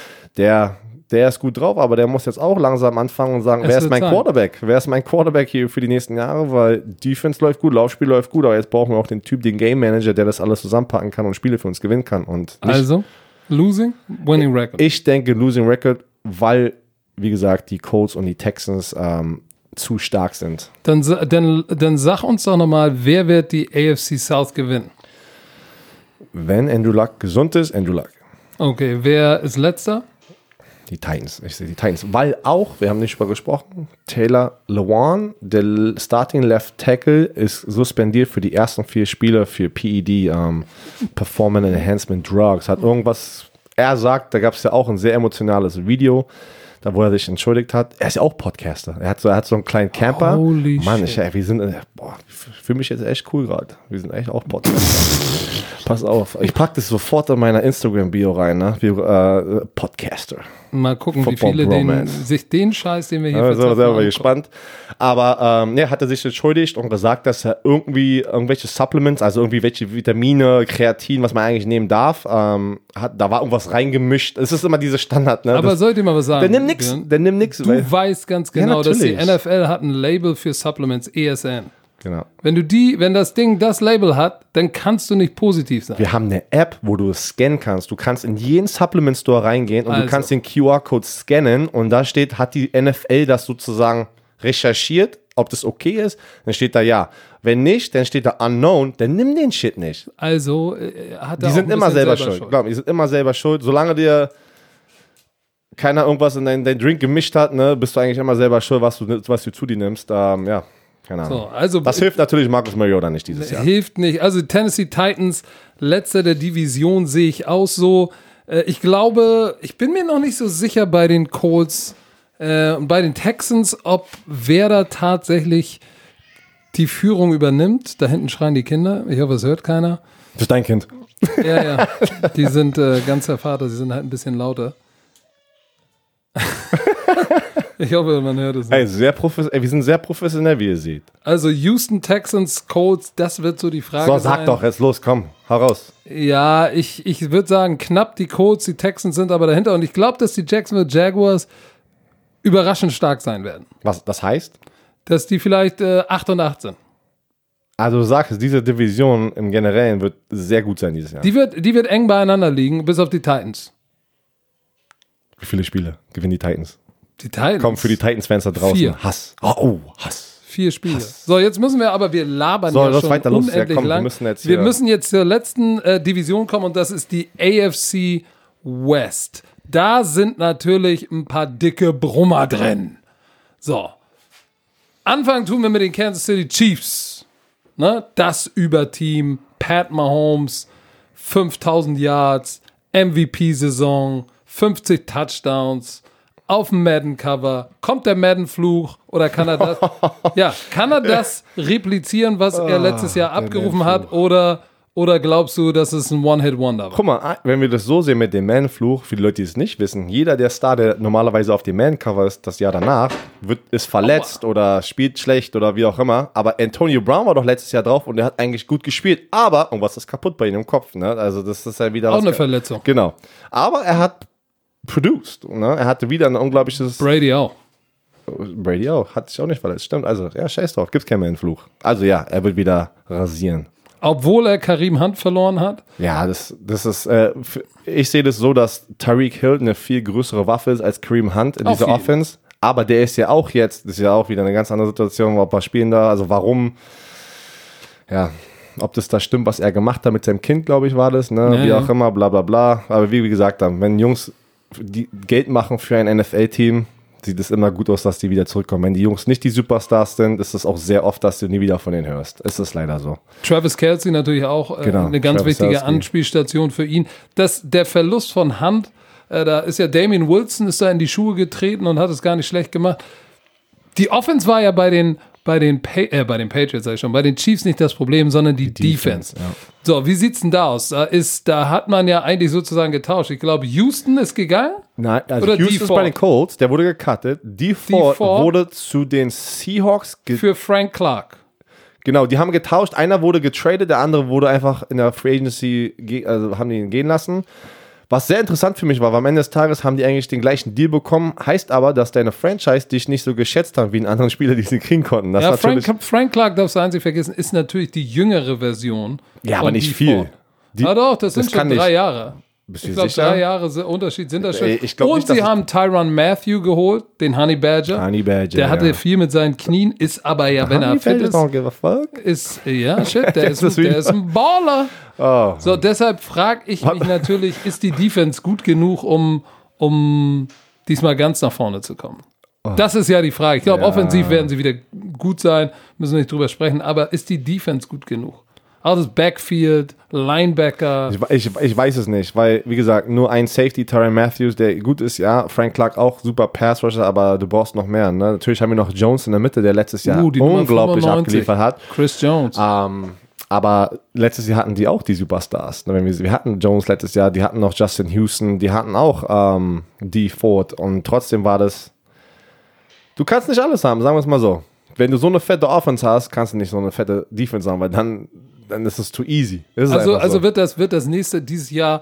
der, der ist gut drauf, aber der muss jetzt auch langsam anfangen und sagen, Es wer ist wird mein Zeit. Quarterback? Wer ist mein Quarterback hier für die nächsten Jahre? Weil Defense läuft gut, Laufspiel läuft gut, aber jetzt brauchen wir auch den Typ, den Game Manager, der das alles zusammenpacken kann und Spiele für uns gewinnen kann. Und nicht, Also, losing, winning record. ich denke Losing Record, weil, wie gesagt, die Colts und die Texans ähm, zu stark sind. Dann, sa- dann, dann sag uns doch nochmal, wer wird die A F C South gewinnen? Wenn Andrew Luck gesund ist, Andrew Luck. Okay, wer ist letzter? Die Titans, ich sehe die Titans. Weil auch, wir haben nicht drüber gesprochen, Taylor Lewan, der Starting Left Tackle, ist suspendiert für die ersten vier Spiele für P E D, ähm, Performance Enhancement Drugs. Hat irgendwas, er sagt, da gab es ja auch ein sehr emotionales Video, da wo er sich entschuldigt hat. Er ist ja auch Podcaster. Er hat so, er hat so einen kleinen Camper. Holy Mann, shit. ich, ey, wir sind, äh, boah, ich fühle mich jetzt echt cool gerade. Wir sind echt auch Podcaster. Pass auf, ich packe das sofort in meiner Instagram-Bio rein, ne? Wir, äh, Podcaster. Mal gucken, wie Football viele den, Bromance. sich den Scheiß, den wir hier Ja, sind wir verzapfen, selber angucken. gespannt. Aber ähm, ja, hat er sich entschuldigt und gesagt, dass er irgendwie irgendwelche Supplements, also irgendwie welche Vitamine, Kreatin, was man eigentlich nehmen darf, ähm, hat, da war irgendwas reingemischt. Es ist immer diese Standard, ne? Aber Das, soll ich dir mal was sagen? der nimmt nix, Björn? der nimmt nix. Du weil- weißt ganz genau, dass die natürlich. N F L hat ein Label für Supplements, E S N. Genau. Wenn du die, wenn das Ding das Label hat, dann kannst du nicht positiv sein. Wir haben eine App, wo du es scannen kannst. Du kannst in jeden Supplement Store reingehen und Also. du kannst den Q R-Code scannen und da steht, hat die N F L das sozusagen recherchiert, ob das okay ist, dann steht da ja. Wenn nicht, dann steht da unknown, dann nimm den Shit nicht. Also äh, hat er Die auch sind ein immer bisschen selber, schuld. Glaub mir, die sind immer selber schuld. Solange dir keiner irgendwas in deinen dein Drink gemischt hat, ne, bist du eigentlich immer selber schuld, was du, was du zu dir nimmst. Ähm, ja, keine Ahnung. So, also das hilft natürlich Marcus Mariota nicht dieses Jahr. hilft nicht. Also Tennessee Titans, letzter der Division, sehe ich auch so. Äh, ich glaube, ich bin mir noch nicht so sicher bei den Colts äh, und bei den Texans, ob wer da tatsächlich die Führung übernimmt. Da hinten schreien die Kinder. Ich hoffe, es hört keiner. Das ist dein Kind. Ja, ja. Die sind äh, ganz der Vater, sie sind halt ein bisschen lauter. Ich hoffe, man hört es nicht. Ey, sehr profes- ey, wir sind sehr professionell, wie ihr seht. Also Houston Texans, Colts, das wird so die Frage So, sag sein. doch, jetzt los, komm, hau raus. Ja, ich, ich würde sagen, knapp die Colts, die Texans sind aber dahinter. Und ich glaube, dass die Jacksonville Jaguars überraschend stark sein werden. Was das heißt? Dass die vielleicht äh, acht und acht sind. Also du sagst, diese Division im Generellen wird sehr gut sein dieses Jahr. Die wird, die wird eng beieinander liegen, bis auf die Titans. Wie viele Spiele gewinnen die Titans? Die Titans? Komm, für die Titans-Fans da draußen. Vier. Hass. Oh, oh, Hass. Vier Spiele. So, jetzt müssen wir aber, wir labern So, ja das schon weiter los. Ja, unendlich komm, wir lang. müssen jetzt wir hier- müssen jetzt zur letzten äh, Division kommen und das ist die A F C West. Da sind natürlich ein paar dicke Brummer drin. So. Anfangen tun wir mit den Kansas City Chiefs. Ne? Das Überteam, Pat Mahomes, fünftausend Yards, M V P-Saison, fünfzig Touchdowns, auf dem Madden-Cover. Kommt der Madden-Fluch oder kann er das, ja, kann er das replizieren, was er letztes Jahr abgerufen hat, oder, oder glaubst du, dass es ein One-Hit-Wonder war? Guck mal, wenn wir das so sehen mit dem Man-Fluch, für die Leute, die es nicht wissen, jeder der Star, der normalerweise auf dem Man-Cover ist, das Jahr danach, wird, ist verletzt oder spielt schlecht oder wie auch immer. Aber Antonio Brown war doch letztes Jahr drauf und der hat eigentlich gut gespielt. Aber, und was ist kaputt bei ihm im Kopf? Ne? Also das ist ja wieder Auch was eine Verletzung. Genau. Aber er hat produced. Ne? Er hatte wieder ein unglaubliches... Brady auch. Brady auch. Hat sich auch nicht verletzt. Stimmt. Also, ja, scheiß drauf. Gibt's keinen Man-Fluch. Also ja, er wird wieder rasieren. Obwohl er Kareem Hunt verloren hat. Ja, das, das ist, äh, f- ich sehe das so, dass Tyreek Hill eine viel größere Waffe ist als Kareem Hunt in Auf dieser jeden. Offense. Aber der ist ja auch jetzt, das ist ja auch wieder eine ganz andere Situation, ob er spielen da, also warum, ja, ob das da stimmt, was er gemacht hat mit seinem Kind, glaube ich, war das, ne, Ja, wie ja. auch immer, bla bla bla. Aber wie wir gesagt haben, wenn Jungs die Geld machen für ein N F L-Team, sieht es immer gut aus, dass die wieder zurückkommen. Wenn die Jungs nicht die Superstars sind, ist es auch sehr oft, dass du nie wieder von denen hörst. Ist es leider so. Travis Kelce natürlich auch äh, Genau, eine ganz Travis wichtige Kelce. Anspielstation für ihn. Das, der Verlust von Hunt, äh, da ist ja Damian Wilson ist da in die Schuhe getreten und hat es gar nicht schlecht gemacht. Die Offense war ja bei den bei den, pa äh, bei den Patriots, sag ich schon, bei den Chiefs nicht das Problem, sondern die, die Defense. Defense, ja. So, wie sieht's denn da aus? Da, ist, da hat man ja eigentlich sozusagen getauscht. Ich glaube, Houston ist gegangen. Nein, also Oder Houston D ist Ford? bei den Colts, der wurde gecuttet. D Ford Ford wurde zu den Seahawks ge für Frank Clark. Genau, die haben getauscht. Einer wurde getradet, der andere wurde einfach in der Free Agency, ge also haben die ihn gehen lassen. Was sehr interessant für mich war, weil am Ende des Tages haben die eigentlich den gleichen Deal bekommen, heißt aber, dass deine Franchise dich nicht so geschätzt hat wie einen anderen Spieler, die sie kriegen konnten. Das Ja, ist natürlich, Frank, Frank Clark, darfst du einzig vergessen, ist natürlich die jüngere Version. ja, aber von nicht D viel. Ford. Die, Ah doch, das, sind kann schon drei nicht. Jahre. Bist Ich du glaube, sicher? drei Jahre se- Unterschied sind das schon. Ey, ich glaub Und nicht, dass sie es- haben Tyrann Matthew geholt, den Honey Badger. Honey Badger, Der hatte ja. viel mit seinen Knien, ist aber ja, wenn er Honey fit Badger ist, don't give a fuck. ist, ja, shit, der, ist, Das ein- der wieder. ist ein Baller. Oh. So, deshalb frage ich mich natürlich, ist die Defense gut genug, um, um diesmal ganz nach vorne zu kommen? Das ist ja die Frage. Ich glaube, Ja. offensiv werden sie wieder gut sein, müssen wir nicht drüber sprechen, aber ist die Defense gut genug? Auch das Backfield, Linebacker. Ich, ich, ich weiß es nicht, weil, wie gesagt, nur ein Safety, Tyrann Matthews, der gut ist, ja. Frank Clark auch super Pass-Rusher, aber du brauchst noch mehr. Ne? Natürlich haben wir noch Jones in der Mitte, der letztes Jahr Uh, die Nummer unglaublich fünfundneunzig. abgeliefert hat. Chris Jones. Ähm, aber letztes Jahr hatten die auch die Superstars. Ne? Wenn Wir, wir hatten Jones letztes Jahr, die hatten noch Justin Houston, die hatten auch ähm, D Ford und trotzdem war das. Du kannst nicht alles haben, sagen wir es mal so. Wenn du so eine fette Offense hast, kannst du nicht so eine fette Defense haben, weil dann, dann ist es too easy. Es ist Also, einfach also so. wird das, wird das nächste dieses Jahr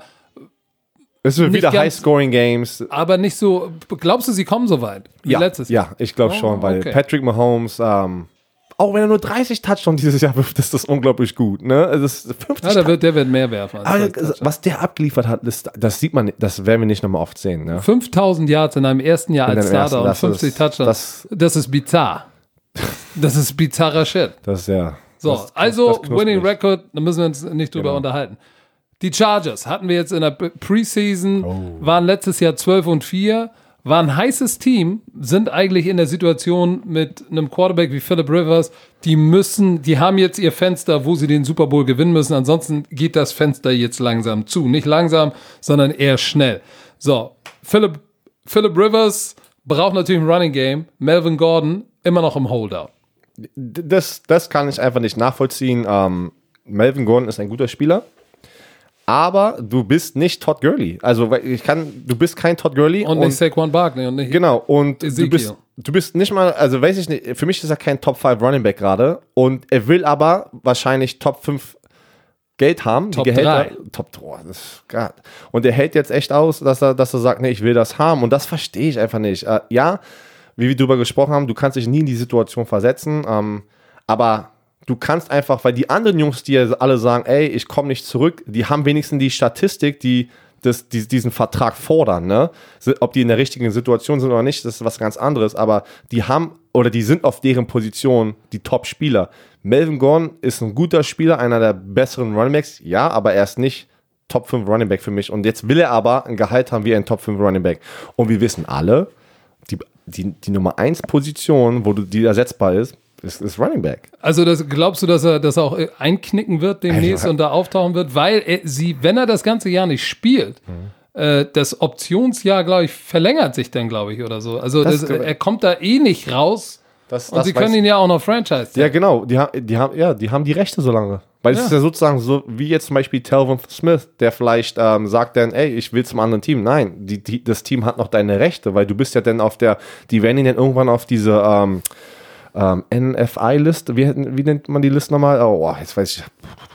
Es wird nicht wieder ganz- High-Scoring-Games. aber nicht so. Glaubst du, sie kommen so weit wie Ja, letztes ja, ich glaube Oh, schon, weil okay. Patrick Mahomes, ähm, auch wenn er nur dreißig Touchdowns dieses Jahr wirft, ist das unglaublich gut. Ne? Es ist fünfzig Ja, der wird, der wird mehr werfen. Als Aber das Touchdown. was der abgeliefert hat, das, das sieht man, nicht- das werden wir nicht nochmal oft sehen. Ne? fünftausend Yards in einem ersten Jahr In als dem ersten, Starter und das fünfzig ist- Touchdowns. das- Das, ist bizarr. Das ist bizarrer Shit. Das ist ja. So, das, das, also das knusprig. Winning Record, da müssen wir uns nicht drüber Genau. unterhalten. Die Chargers hatten wir jetzt in der Preseason, Oh. waren letztes Jahr zwölf und vier, waren ein heißes Team, sind eigentlich in der Situation mit einem Quarterback wie Phillip Rivers, die müssen, die haben jetzt ihr Fenster, wo sie den Super Bowl gewinnen müssen, ansonsten geht das Fenster jetzt langsam zu. Nicht langsam, sondern eher schnell. So, Phillip, Phillip Rivers braucht natürlich ein Running Game, Melvin Gordon immer noch im Holdout. Das, das kann ich einfach nicht nachvollziehen. Ähm, Melvin Gordon ist ein guter Spieler, aber du bist nicht Todd Gurley. Also weil ich kann, du bist kein Todd Gurley Und, nicht Saquon Barkley und nicht Genau, und du Ezekiel. bist, du bist nicht mal, also weiß ich nicht, für mich ist er kein Top fünf Running Back gerade und er will aber wahrscheinlich Top fünf Geld haben. Top die Gehälter, drei. Top drei. Das ist grad. Und er hält jetzt echt aus, dass er, dass er sagt, nee, ich will das haben und das verstehe ich einfach nicht. Äh, ja, wie wir darüber gesprochen haben, du kannst dich nie in die Situation versetzen, ähm, aber du kannst einfach, weil die anderen Jungs, die ja alle sagen, ey, ich komme nicht zurück, die haben wenigstens die Statistik, die das, die, diesen Vertrag fordern, ne? Ob die in der richtigen Situation sind oder nicht, das ist was ganz anderes, aber die haben oder die sind auf deren Position die Top-Spieler. Melvin Gordon ist ein guter Spieler, einer der besseren Runningbacks, ja, aber er ist nicht Top fünf Runningback für mich und jetzt will er aber ein Gehalt haben wie ein Top fünf Runningback. Und wir wissen alle, die, die, die Nummer eins Position, wo du, die ersetzbar ist, ist, ist Running Back. Also das, glaubst du, dass er, dass er auch einknicken wird demnächst Also, und da auftauchen wird? Weil er, sie, wenn er das ganze Jahr nicht spielt, mhm. äh, das Optionsjahr, glaube ich, verlängert sich dann, glaube ich, oder so. Also das, das, er kommt da eh nicht raus das, und das sie können ihn ja auch noch franchise. Ja, genau. Die, die, haben, ja, die haben die Rechte so lange. Weil es ja. ist ja sozusagen so, wie jetzt zum Beispiel Telvin Smith, der vielleicht ähm, sagt dann, ey, ich will zum anderen Team. Nein, die, die, das Team hat noch deine Rechte, weil du bist ja dann auf der, die werden ihn dann irgendwann auf diese ähm, ähm, N F I-Liste, wie, wie nennt man die Liste nochmal? Oh, jetzt weiß ich.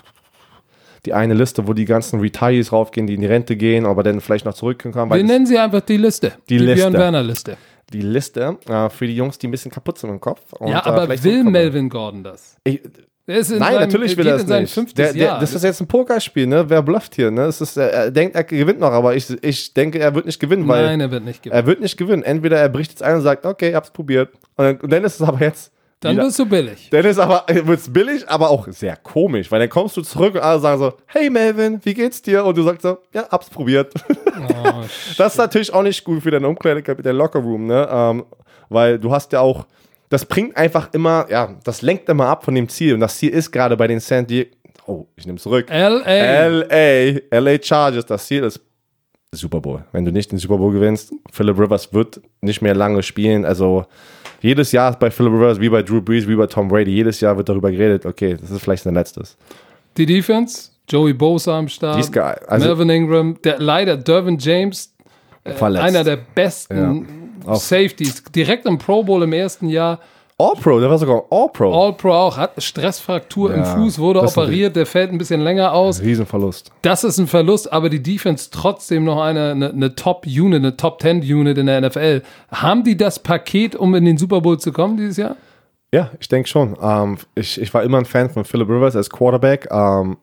Die eine Liste, wo die ganzen Retirees raufgehen, die in die Rente gehen, aber dann vielleicht noch zurückkommen. Wir nennen sie einfach die Liste. Die, die Liste. Björn-Werner-Liste. Die Liste äh, für die Jungs, die ein bisschen kaputt sind im Kopf. Und, ja, aber äh, will Melvin Gordon das? Ich, Der ist in Nein, seinem, natürlich will er das nicht. Der, der, das ist jetzt ein Pokerspiel, ne? Wer blufft hier, ne? Es ist, er, er denkt, er gewinnt noch, aber ich, ich denke, er wird nicht gewinnen, weil. Nein, er wird nicht gewinnen. Er wird nicht gewinnen. Entweder er bricht jetzt ein und sagt, okay, ich hab's probiert. Und dann, und dann ist es aber jetzt. Dann wirst du billig. Dann ist aber, wird's billig, aber auch sehr komisch, weil dann kommst du zurück und alle sagen so, hey Melvin, wie geht's dir? Und du sagst so, ja, hab's probiert. Oh, das ist natürlich auch nicht gut für deine Umkleidekabine, der Lockerroom, ne? Ähm, weil du hast ja auch, das bringt einfach immer, ja, das lenkt immer ab von dem Ziel. Und das Ziel ist gerade bei den San Diego, oh, ich nehme zurück. L A. L A. L A Chargers, das Ziel ist Super Bowl. Wenn du nicht den Super Bowl gewinnst, Phillip Rivers wird nicht mehr lange spielen. Also jedes Jahr ist bei Phillip Rivers, wie bei Drew Brees, wie bei Tom Brady, jedes Jahr wird darüber geredet, okay, das ist vielleicht sein letztes. Die Defense, Joey Bosa am Start, Die ist geil. Also, Melvin Ingram, der, leider Dervin James, äh, einer der besten ja. Safeties, direkt im Pro Bowl im ersten Jahr. All-Pro, der war sogar All-Pro. All-Pro auch, hat Stressfraktur ja, im Fuß, wurde operiert, der fällt ein bisschen länger aus. Riesenverlust. Das ist ein Verlust, aber die Defense trotzdem noch eine, eine, eine Top-Unit, eine Top-Ten-Unit in der N F L. Haben die das Paket, um in den Super Bowl zu kommen dieses Jahr? Ja, ich denke schon. Ähm, ich, ich war immer ein Fan von Phillip Rivers als Quarterback. Ähm,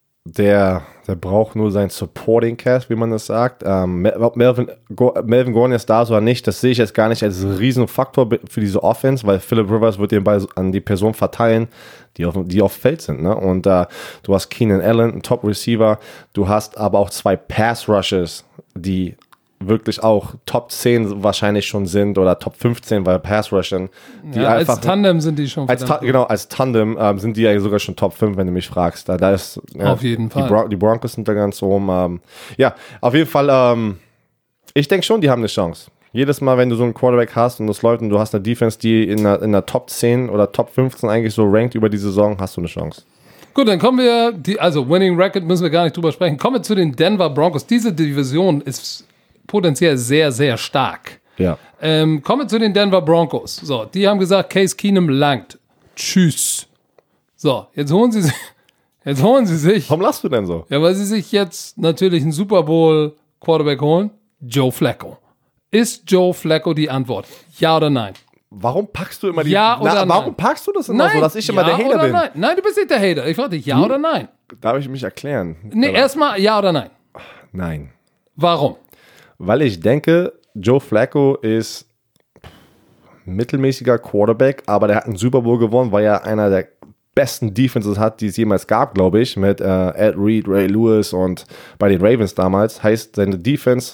der, der braucht nur sein Supporting Cast, wie man das sagt. Ähm, Melvin, Melvin Gordon ist da oder nicht, das sehe ich jetzt gar nicht als Riesenfaktor für diese Offense, weil Phillip Rivers wird den Ball an die Person verteilen, die auf, die auf Feld sind. Ne? Und äh, du hast Keenan Allen, ein Top-Receiver, du hast aber auch zwei Pass-Rushes, die wirklich auch Top zehn wahrscheinlich schon sind oder Top fünfzehn bei Pass-Rushern. Ja, als Tandem sind die schon. Als Ta- genau, als Tandem ähm, sind die ja sogar schon Top fünf, wenn du mich fragst. Da, da ist, ja, auf jeden Fall. Die, Bron- die Broncos sind da ganz oben. Ähm, ja, auf jeden Fall, ähm, ich denke schon, die haben eine Chance. Jedes Mal, wenn du so einen Quarterback hast und das läuft und du hast eine Defense, die in der, in der Top zehn oder Top fünfzehn eigentlich so rankt über die Saison, hast du eine Chance. Gut, dann kommen wir, die, also Winning Record müssen wir gar nicht drüber sprechen. Kommen wir zu den Denver Broncos. Diese Division ist potenziell sehr, sehr stark. Ja. Ähm, kommen wir zu den Denver Broncos. So, die haben gesagt, Case Keenum langt. Tschüss. So, jetzt holen sie sich, jetzt holen sie sich. Warum lachst du denn so? Ja, weil sie sich jetzt natürlich einen Super Bowl Quarterback holen. Joe Flacco. Ist Joe Flacco die Antwort? Ja oder nein? Warum packst du immer die... Ja oder na, warum nein? packst du das immer Nein. so, dass ich immer ja der Hater oder bin? Nein? Nein, du bist nicht der Hater. Ich frage dich, ja hm? oder nein? Darf ich mich erklären? Nee, erstmal ja oder nein? Nein. Warum? Weil ich denke, Joe Flacco ist mittelmäßiger Quarterback, aber der hat einen Super Bowl gewonnen, weil er einer der besten Defenses hat, die es jemals gab, glaube ich, mit äh, Ed Reed, Ray Lewis und bei den Ravens damals. Heißt, seine Defense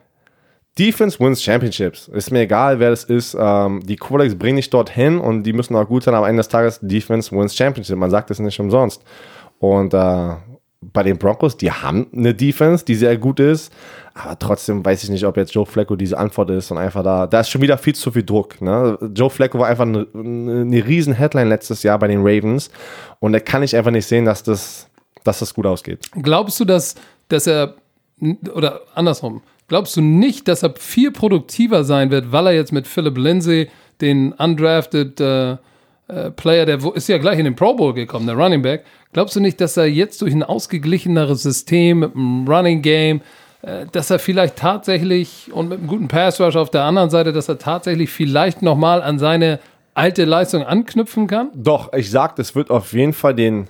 Defense wins Championships. Ist mir egal, wer das ist. Ähm, die Quarterbacks bringen dich dorthin und die müssen auch gut sein, aber am Ende des Tages Defense wins Championship. Man sagt das nicht umsonst. Und äh, bei den Broncos, die haben eine Defense, die sehr gut ist, aber trotzdem weiß ich nicht, ob jetzt Joe Flacco diese Antwort ist und einfach da, da ist schon wieder viel zu viel Druck. Ne? Joe Flacco war einfach eine, eine riesen Headline letztes Jahr bei den Ravens und da kann ich einfach nicht sehen, dass das, dass das gut ausgeht. Glaubst du, dass, dass er, oder andersrum, glaubst du nicht, dass er viel produktiver sein wird, weil er jetzt mit Philip Lindsay, den undrafted äh, äh, Player, der ist ja gleich in den Pro Bowl gekommen, der Running Back, glaubst du nicht, dass er jetzt durch ein ausgeglicheneres System mit einem Running Game, äh, dass er vielleicht tatsächlich, und mit einem guten Pass Rush auf der anderen Seite, dass er tatsächlich vielleicht nochmal an seine alte Leistung anknüpfen kann? Doch, ich sag, das wird auf jeden Fall den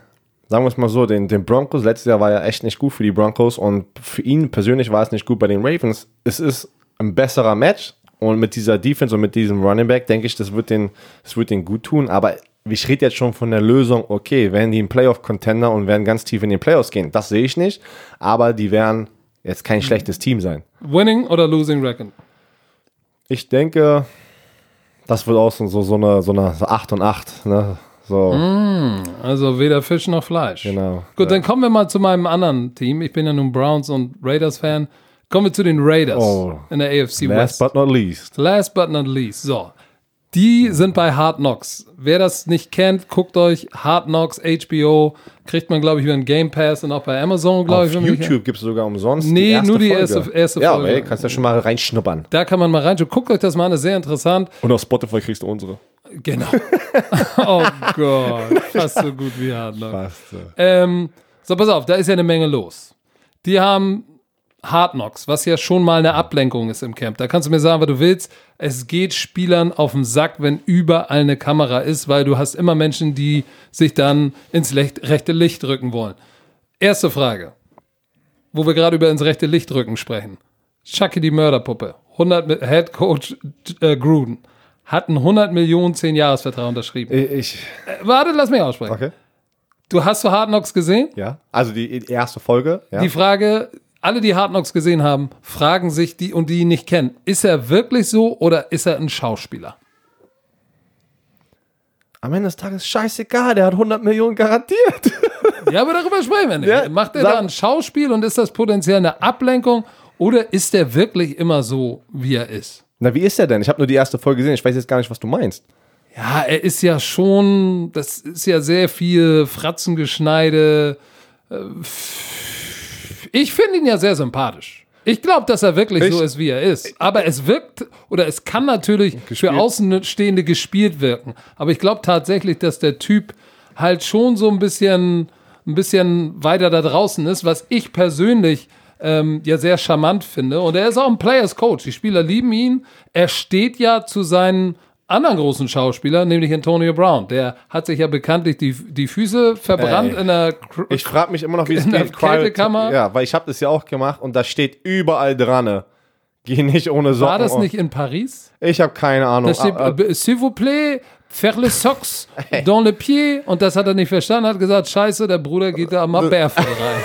sagen wir es mal so, den, den Broncos, letztes Jahr war ja echt nicht gut für die Broncos und für ihn persönlich war es nicht gut bei den Ravens. Es ist ein besserer Match und mit dieser Defense und mit diesem Running Back denke ich, das wird den, das wird den gut tun, aber ich rede jetzt schon von der Lösung, okay, werden die ein Playoff-Contender und werden ganz tief in den Playoffs gehen, das sehe ich nicht, aber die werden jetzt kein schlechtes Team sein. Winning oder Losing Record? Ich denke, das wird auch so, so, eine, so eine so acht und acht, ne? So. Mm, also weder Fisch noch Fleisch. Genau. Gut, ja. Dann kommen wir mal zu meinem anderen Team. Ich bin ja nun Browns und Raiders-Fan. Kommen wir zu den Raiders Oh. in der A F C Last West. but not least. Last but not least. So. Die sind bei Hard Knocks. Wer das nicht kennt, guckt euch Hard Knocks, H B O. Kriegt man, glaube ich, über den Game Pass und auch bei Amazon, glaube ich. Auf YouTube gibt es sogar umsonst Nee, die erste nur die Folge. erste, erste ja, Folge. Ja, aber kannst ja schon mal reinschnuppern. Da kann man mal reinschauen. Guckt euch das mal an, das ist sehr interessant. Und auf Spotify kriegst du unsere. Genau. Oh Gott, fast so gut wie Hard Knocks. Fast. Ähm, so, pass auf, da ist ja eine Menge los. Die haben Hard Knocks, was ja schon mal eine Ablenkung ist im Camp. Da kannst du mir sagen, was du willst. Es geht Spielern auf den Sack, wenn überall eine Kamera ist, weil du hast immer Menschen, die sich dann ins Licht, rechte Licht rücken wollen. Erste Frage, wo wir gerade über ins rechte Licht rücken sprechen. Chucky die Mörderpuppe, hundert Head Coach äh, Gruden, hat einen hundert Millionen zehn-Jahres-Vertrag unterschrieben. Ich, Äh, warte, lass mich aussprechen. okay. Du hast so Hard Knocks gesehen? Ja. Also die erste Folge. Ja. Die Frage, alle, die Hard Knocks gesehen haben, fragen sich die und die ihn nicht kennen, ist er wirklich so oder ist er ein Schauspieler? Am Ende des Tages scheißegal, der hat hundert Millionen garantiert. Ja, aber darüber sprechen wir nicht. Ja, Macht er sag- da ein Schauspiel und ist das potenziell eine Ablenkung oder ist er wirklich immer so, wie er ist? Na, wie ist der denn? Ich habe nur die erste Folge gesehen. Ich weiß jetzt gar nicht, was du meinst. Ja, er ist ja schon, das ist ja sehr viel Fratzengeschneide. Äh, Ich finde ihn ja sehr sympathisch. Ich glaube, dass er wirklich Ich- so ist, wie er ist. Aber es wirkt, oder es kann natürlich Gespielt. für Außenstehende gespielt wirken. Aber ich glaube tatsächlich, dass der Typ halt schon so ein bisschen, ein bisschen weiter da draußen ist, was ich persönlich ähm, ja sehr charmant finde. Und er ist auch ein Players Coach. Die Spieler lieben ihn. Er steht ja zu seinen anderen großen Schauspieler, nämlich Antonio Brown. Der hat sich ja bekanntlich die, die Füße verbrannt Ey. in der Cr- Ich frage mich immer noch, wie es In der geht. Cryo- Kältekammer? Ja, weil ich habe das ja auch gemacht und da steht überall dran. Geh nicht ohne Socken. War das auf. nicht in Paris? Ich habe keine Ahnung. Da steht, Ah, ah, äh, s'il vous plaît, faire les socks dans le pied. Und das hat er nicht verstanden, hat gesagt, scheiße, der Bruder geht da mal barefoot rein.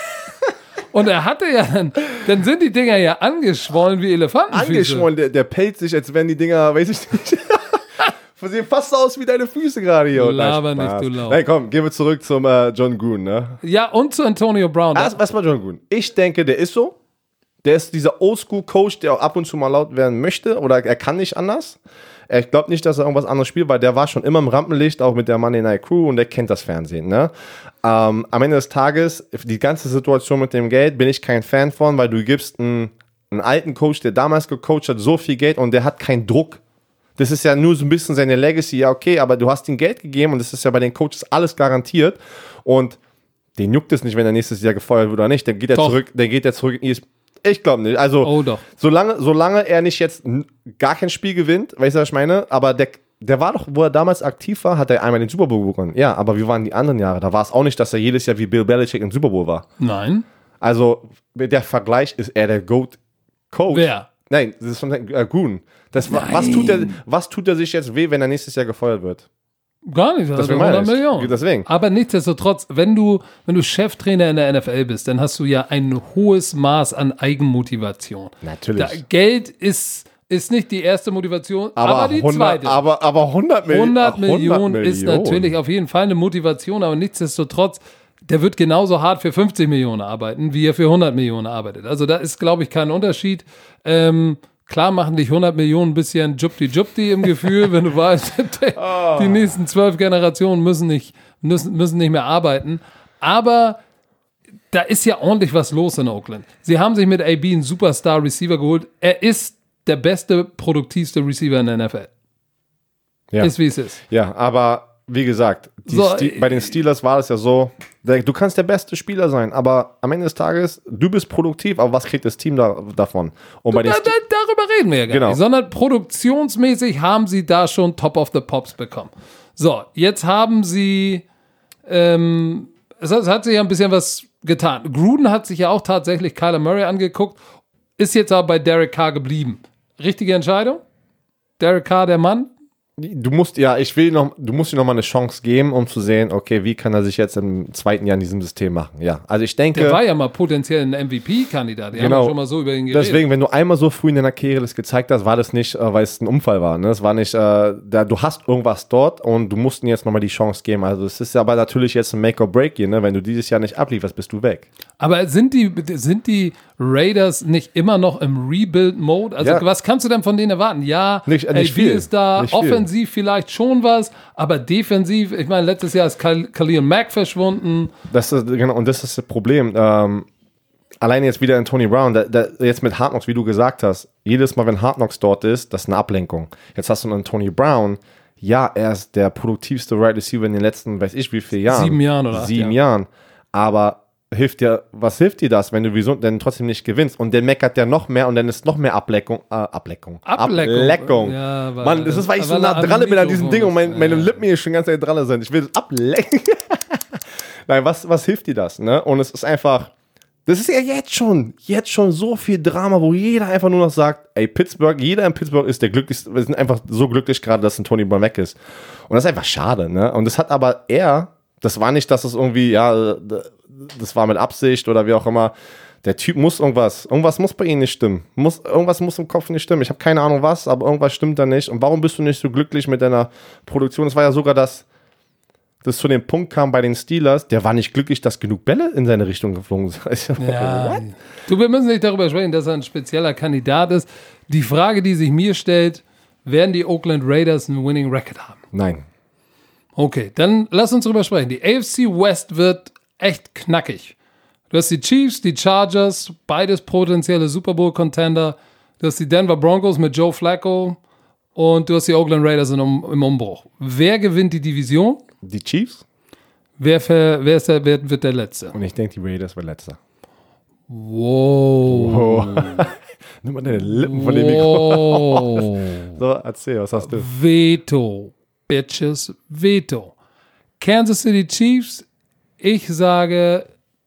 Und er hatte ja dann, dann sind die Dinger ja angeschwollen wie Elefantenfüße. angeschwollen, der, der pellt sich, als wären die Dinger, weiß ich nicht. Sehen fast so aus wie deine Füße gerade hier. Du Und nein, laber nicht, Spaß. du Lauch. Nein, komm, gehen wir zurück zum äh, John Gruden, ne? Ja, und zu Antonio Brown. Erst, erstmal John Gruden. Ich denke, der ist so. Der ist dieser Oldschool-Coach, der auch ab und zu mal laut werden möchte oder er kann nicht anders. Ich glaube nicht, dass er irgendwas anderes spielt, weil der war schon immer im Rampenlicht, auch mit der Monday Night Crew und der kennt das Fernsehen. Ne? Ähm, am Ende des Tages, die ganze Situation mit dem Geld bin ich kein Fan von, weil du gibst einen, einen alten Coach, der damals gecoacht hat, so viel Geld und der hat keinen Druck. Das ist ja nur so ein bisschen seine Legacy, ja okay, aber du hast ihm Geld gegeben und das ist ja bei den Coaches alles garantiert und den juckt es nicht, wenn er nächstes Jahr gefeuert wird oder nicht, dann geht er Doch. zurück, dann geht er zurück in E S P N. Ich glaube nicht. Also, Oh, doch. Solange, solange er nicht jetzt n- gar kein Spiel gewinnt, weißt du, was ich meine? Aber der, der war doch, wo er damals aktiv war, hat er einmal den Super Bowl gewonnen. Ja, aber wie waren die anderen Jahre? Da war es auch nicht, dass er jedes Jahr wie Bill Belichick im Super Bowl war. Nein. Also, der Vergleich ist er der GOAT-Coach. Wer? Nein, das ist von äh, Gruden. Das, wa- was, tut er, was tut er sich jetzt weh, wenn er nächstes Jahr gefeuert wird? Gar nicht, also Deswegen meine hundert ich. Millionen. Deswegen. Aber nichtsdestotrotz, wenn du, wenn du Cheftrainer in der N F L bist, dann hast du ja ein hohes Maß an Eigenmotivation. Natürlich. Da, Geld ist, ist nicht die erste Motivation, aber, aber, die hundert, zweite. aber, aber hundert, Milli- hundert ach, Millionen ist Millionen. natürlich auf jeden Fall eine Motivation, aber nichtsdestotrotz, der wird genauso hart für fünfzig Millionen arbeiten, wie er für hundert Millionen arbeitet. Also da ist, glaube ich, kein Unterschied. Ähm, Klar machen dich hundert Millionen ein bisschen Jupti-Jupti im Gefühl, wenn du weißt, die nächsten zwölf Generationen müssen nicht, müssen, müssen nicht mehr arbeiten. Aber da ist ja ordentlich was los in Oakland. Sie haben sich mit A B einen Superstar-Receiver geholt. Er ist der beste, produktivste Receiver in der N F L. Ja. Ist wie es ist. Ja, aber wie gesagt, die So, Ste- bei den Steelers war es ja so, der, du kannst der beste Spieler sein, aber am Ende des Tages, du bist produktiv, aber was kriegt das Team da, davon? Und bei den Da, Ste- da, darüber reden wir ja gar Genau. nicht, sondern produktionsmäßig haben sie da schon Top of the Pops bekommen. So, jetzt haben sie ähm, es hat, es hat sich ja ein bisschen was getan. Gruden hat sich ja auch tatsächlich Kyler Murray angeguckt, ist jetzt aber bei Derek Carr geblieben. Richtige Entscheidung? Derek Carr, der Mann? Du musst, ja, ich will noch, du musst ihm noch mal eine Chance geben, um zu sehen, okay, wie kann er sich jetzt im zweiten Jahr in diesem System machen. Ja, also ich denke. Der war ja mal potenziell ein M V P-Kandidat. Die genau, haben ja schon mal so über ihn geredet. Deswegen, wenn du einmal so früh in deiner Karriere das gezeigt hast, war das nicht, äh, weil es ein Unfall war. Ne? Es war nicht, äh, da, du hast irgendwas dort und du musst ihm jetzt noch mal die Chance geben. Also es ist aber natürlich jetzt ein Make or Break hier. Ne? Wenn du dieses Jahr nicht ablieferst, bist du weg. Aber sind die, sind die Raiders nicht immer noch im Rebuild-Mode? Also Ja. Was kannst du denn von denen erwarten? Ja, Nicht- A D nicht viel. ist da, Nicht viel. offensiv vielleicht schon was, aber defensiv, ich meine, letztes Jahr ist Khal- Khalil Mack verschwunden. Das ist, genau, und das ist das Problem. Ähm, alleine jetzt wieder in Tony Brown, da, da, jetzt mit Hard Knocks, wie du gesagt hast, jedes Mal, wenn Hard Knocks dort ist, das ist eine Ablenkung. Jetzt hast du einen Tony Brown, ja, er ist der produktivste Wide Receiver in den letzten, weiß ich wie viele Jahren. Sieben Jahren oder acht Sieben Jahren. Jahren. Aber hilft dir, was hilft dir das, wenn du wieso denn trotzdem nicht gewinnst? Und dann meckert der noch mehr und dann ist noch mehr Ableckung. Äh, Ableckung. Ableckung. Ableckung. Ja, aber- Mann, das ist, weil ich so weil nah er am dran bin an diesem Mikrofon Ding und mein, ist. meine Ja. Lippen hier schon ganz Zeit dran sind. Ich will das ablecken. Nein, was, was hilft dir das? Ne? Und es ist einfach, das ist ja jetzt schon, jetzt schon so viel Drama, wo jeder einfach nur noch sagt, ey, Pittsburgh, jeder in Pittsburgh ist der glücklichste, wir sind einfach so glücklich gerade, dass ein Tony Brown weg ist. Und das ist einfach schade, ne? Und das hat aber er, das war nicht, dass es irgendwie, ja, das war mit Absicht oder wie auch immer. Der Typ muss irgendwas, irgendwas muss bei ihm nicht stimmen. Muss, irgendwas muss im Kopf nicht stimmen. Ich habe keine Ahnung was, aber irgendwas stimmt da nicht. Und warum bist du nicht so glücklich mit deiner Produktion? Es war ja sogar, dass das zu dem Punkt kam bei den Steelers, der war nicht glücklich, dass genug Bälle in seine Richtung geflogen sind. Ja. Du, wir müssen nicht darüber sprechen, dass er ein spezieller Kandidat ist. Die Frage, die sich mir stellt, werden die Oakland Raiders einen Winning Record haben? Nein. Okay, dann lass uns drüber sprechen. Die A F C West wird echt knackig. Du hast die Chiefs, die Chargers, beides potenzielle Super Bowl-Contender. Du hast die Denver Broncos mit Joe Flacco und du hast die Oakland Raiders im, im Umbruch. Wer gewinnt die Division? Die Chiefs? Wer, für, wer, ist der, wer wird der Letzte? Und ich denke, die Raiders war letzter. Wow. Nimm mal deine Lippen von dem Mikro. Wow. So, erzähl, was hast du? Veto. Bitches. Veto. Kansas City Chiefs. Ich sage,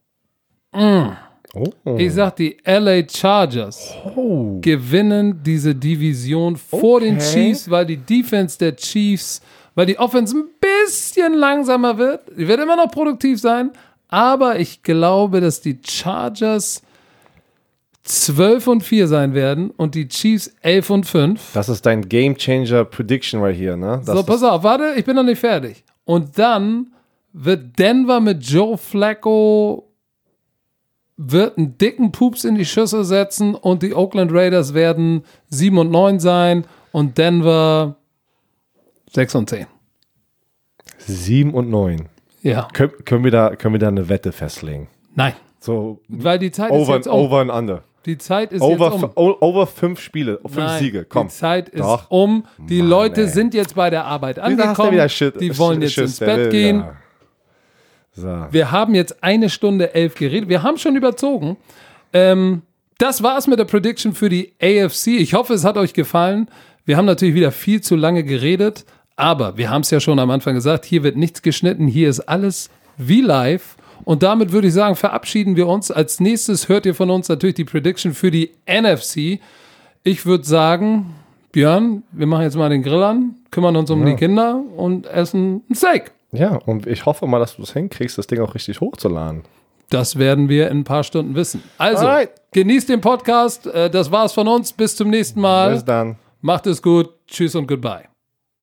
Oh. ich sag, die L A Chargers Oh. gewinnen diese Division vor Okay. den Chiefs, weil die Defense der Chiefs, weil die Offense ein bisschen langsamer wird. Die wird immer noch produktiv sein, aber ich glaube, dass die Chargers zwölf und vier sein werden und die Chiefs elf und fünf. Das ist dein Game Changer Prediction right here, ne? Das So, pass auf, warte, ich bin noch nicht fertig. Und dann wird Denver mit Joe Flacco wird einen dicken Pups in die Schüssel setzen und die Oakland Raiders werden sieben und neun sein und Denver sechs und zehn. sieben und neun. Ja. Können, können, wir da, können wir da eine Wette festlegen? Nein. So Weil die Zeit over, ist jetzt um. over and under. Die Zeit ist Over, jetzt um. f- o- over fünf Spiele, fünf Nein, Siege, komm. Die Zeit ist Doch. um. Die Mann, Leute ey. sind jetzt bei der Arbeit Da hast du angekommen. wieder Shit, Die wollen jetzt Schiss, ins der Bett will, gehen. ja. So. Wir haben jetzt eine Stunde elf geredet. Wir haben schon überzogen. Ähm, das war's mit der Prediction für die A F C. Ich hoffe, es hat euch gefallen. Wir haben natürlich wieder viel zu lange geredet, aber wir haben es ja schon am Anfang gesagt, hier wird nichts geschnitten, hier ist alles wie live. Und damit würde ich sagen, verabschieden wir uns. Als nächstes hört ihr von uns natürlich die Prediction für die N F C. Ich würde sagen, Björn, wir machen jetzt mal den Grill an, kümmern uns um Ja. die Kinder und essen ein Steak. Ja, und ich hoffe mal, dass du es hinkriegst, das Ding auch richtig hochzuladen. Das werden wir in ein paar Stunden wissen. Also, Alright. genießt den Podcast. Äh, Das war's von uns. Bis zum nächsten Mal. Bis dann. Macht es gut. Tschüss und goodbye.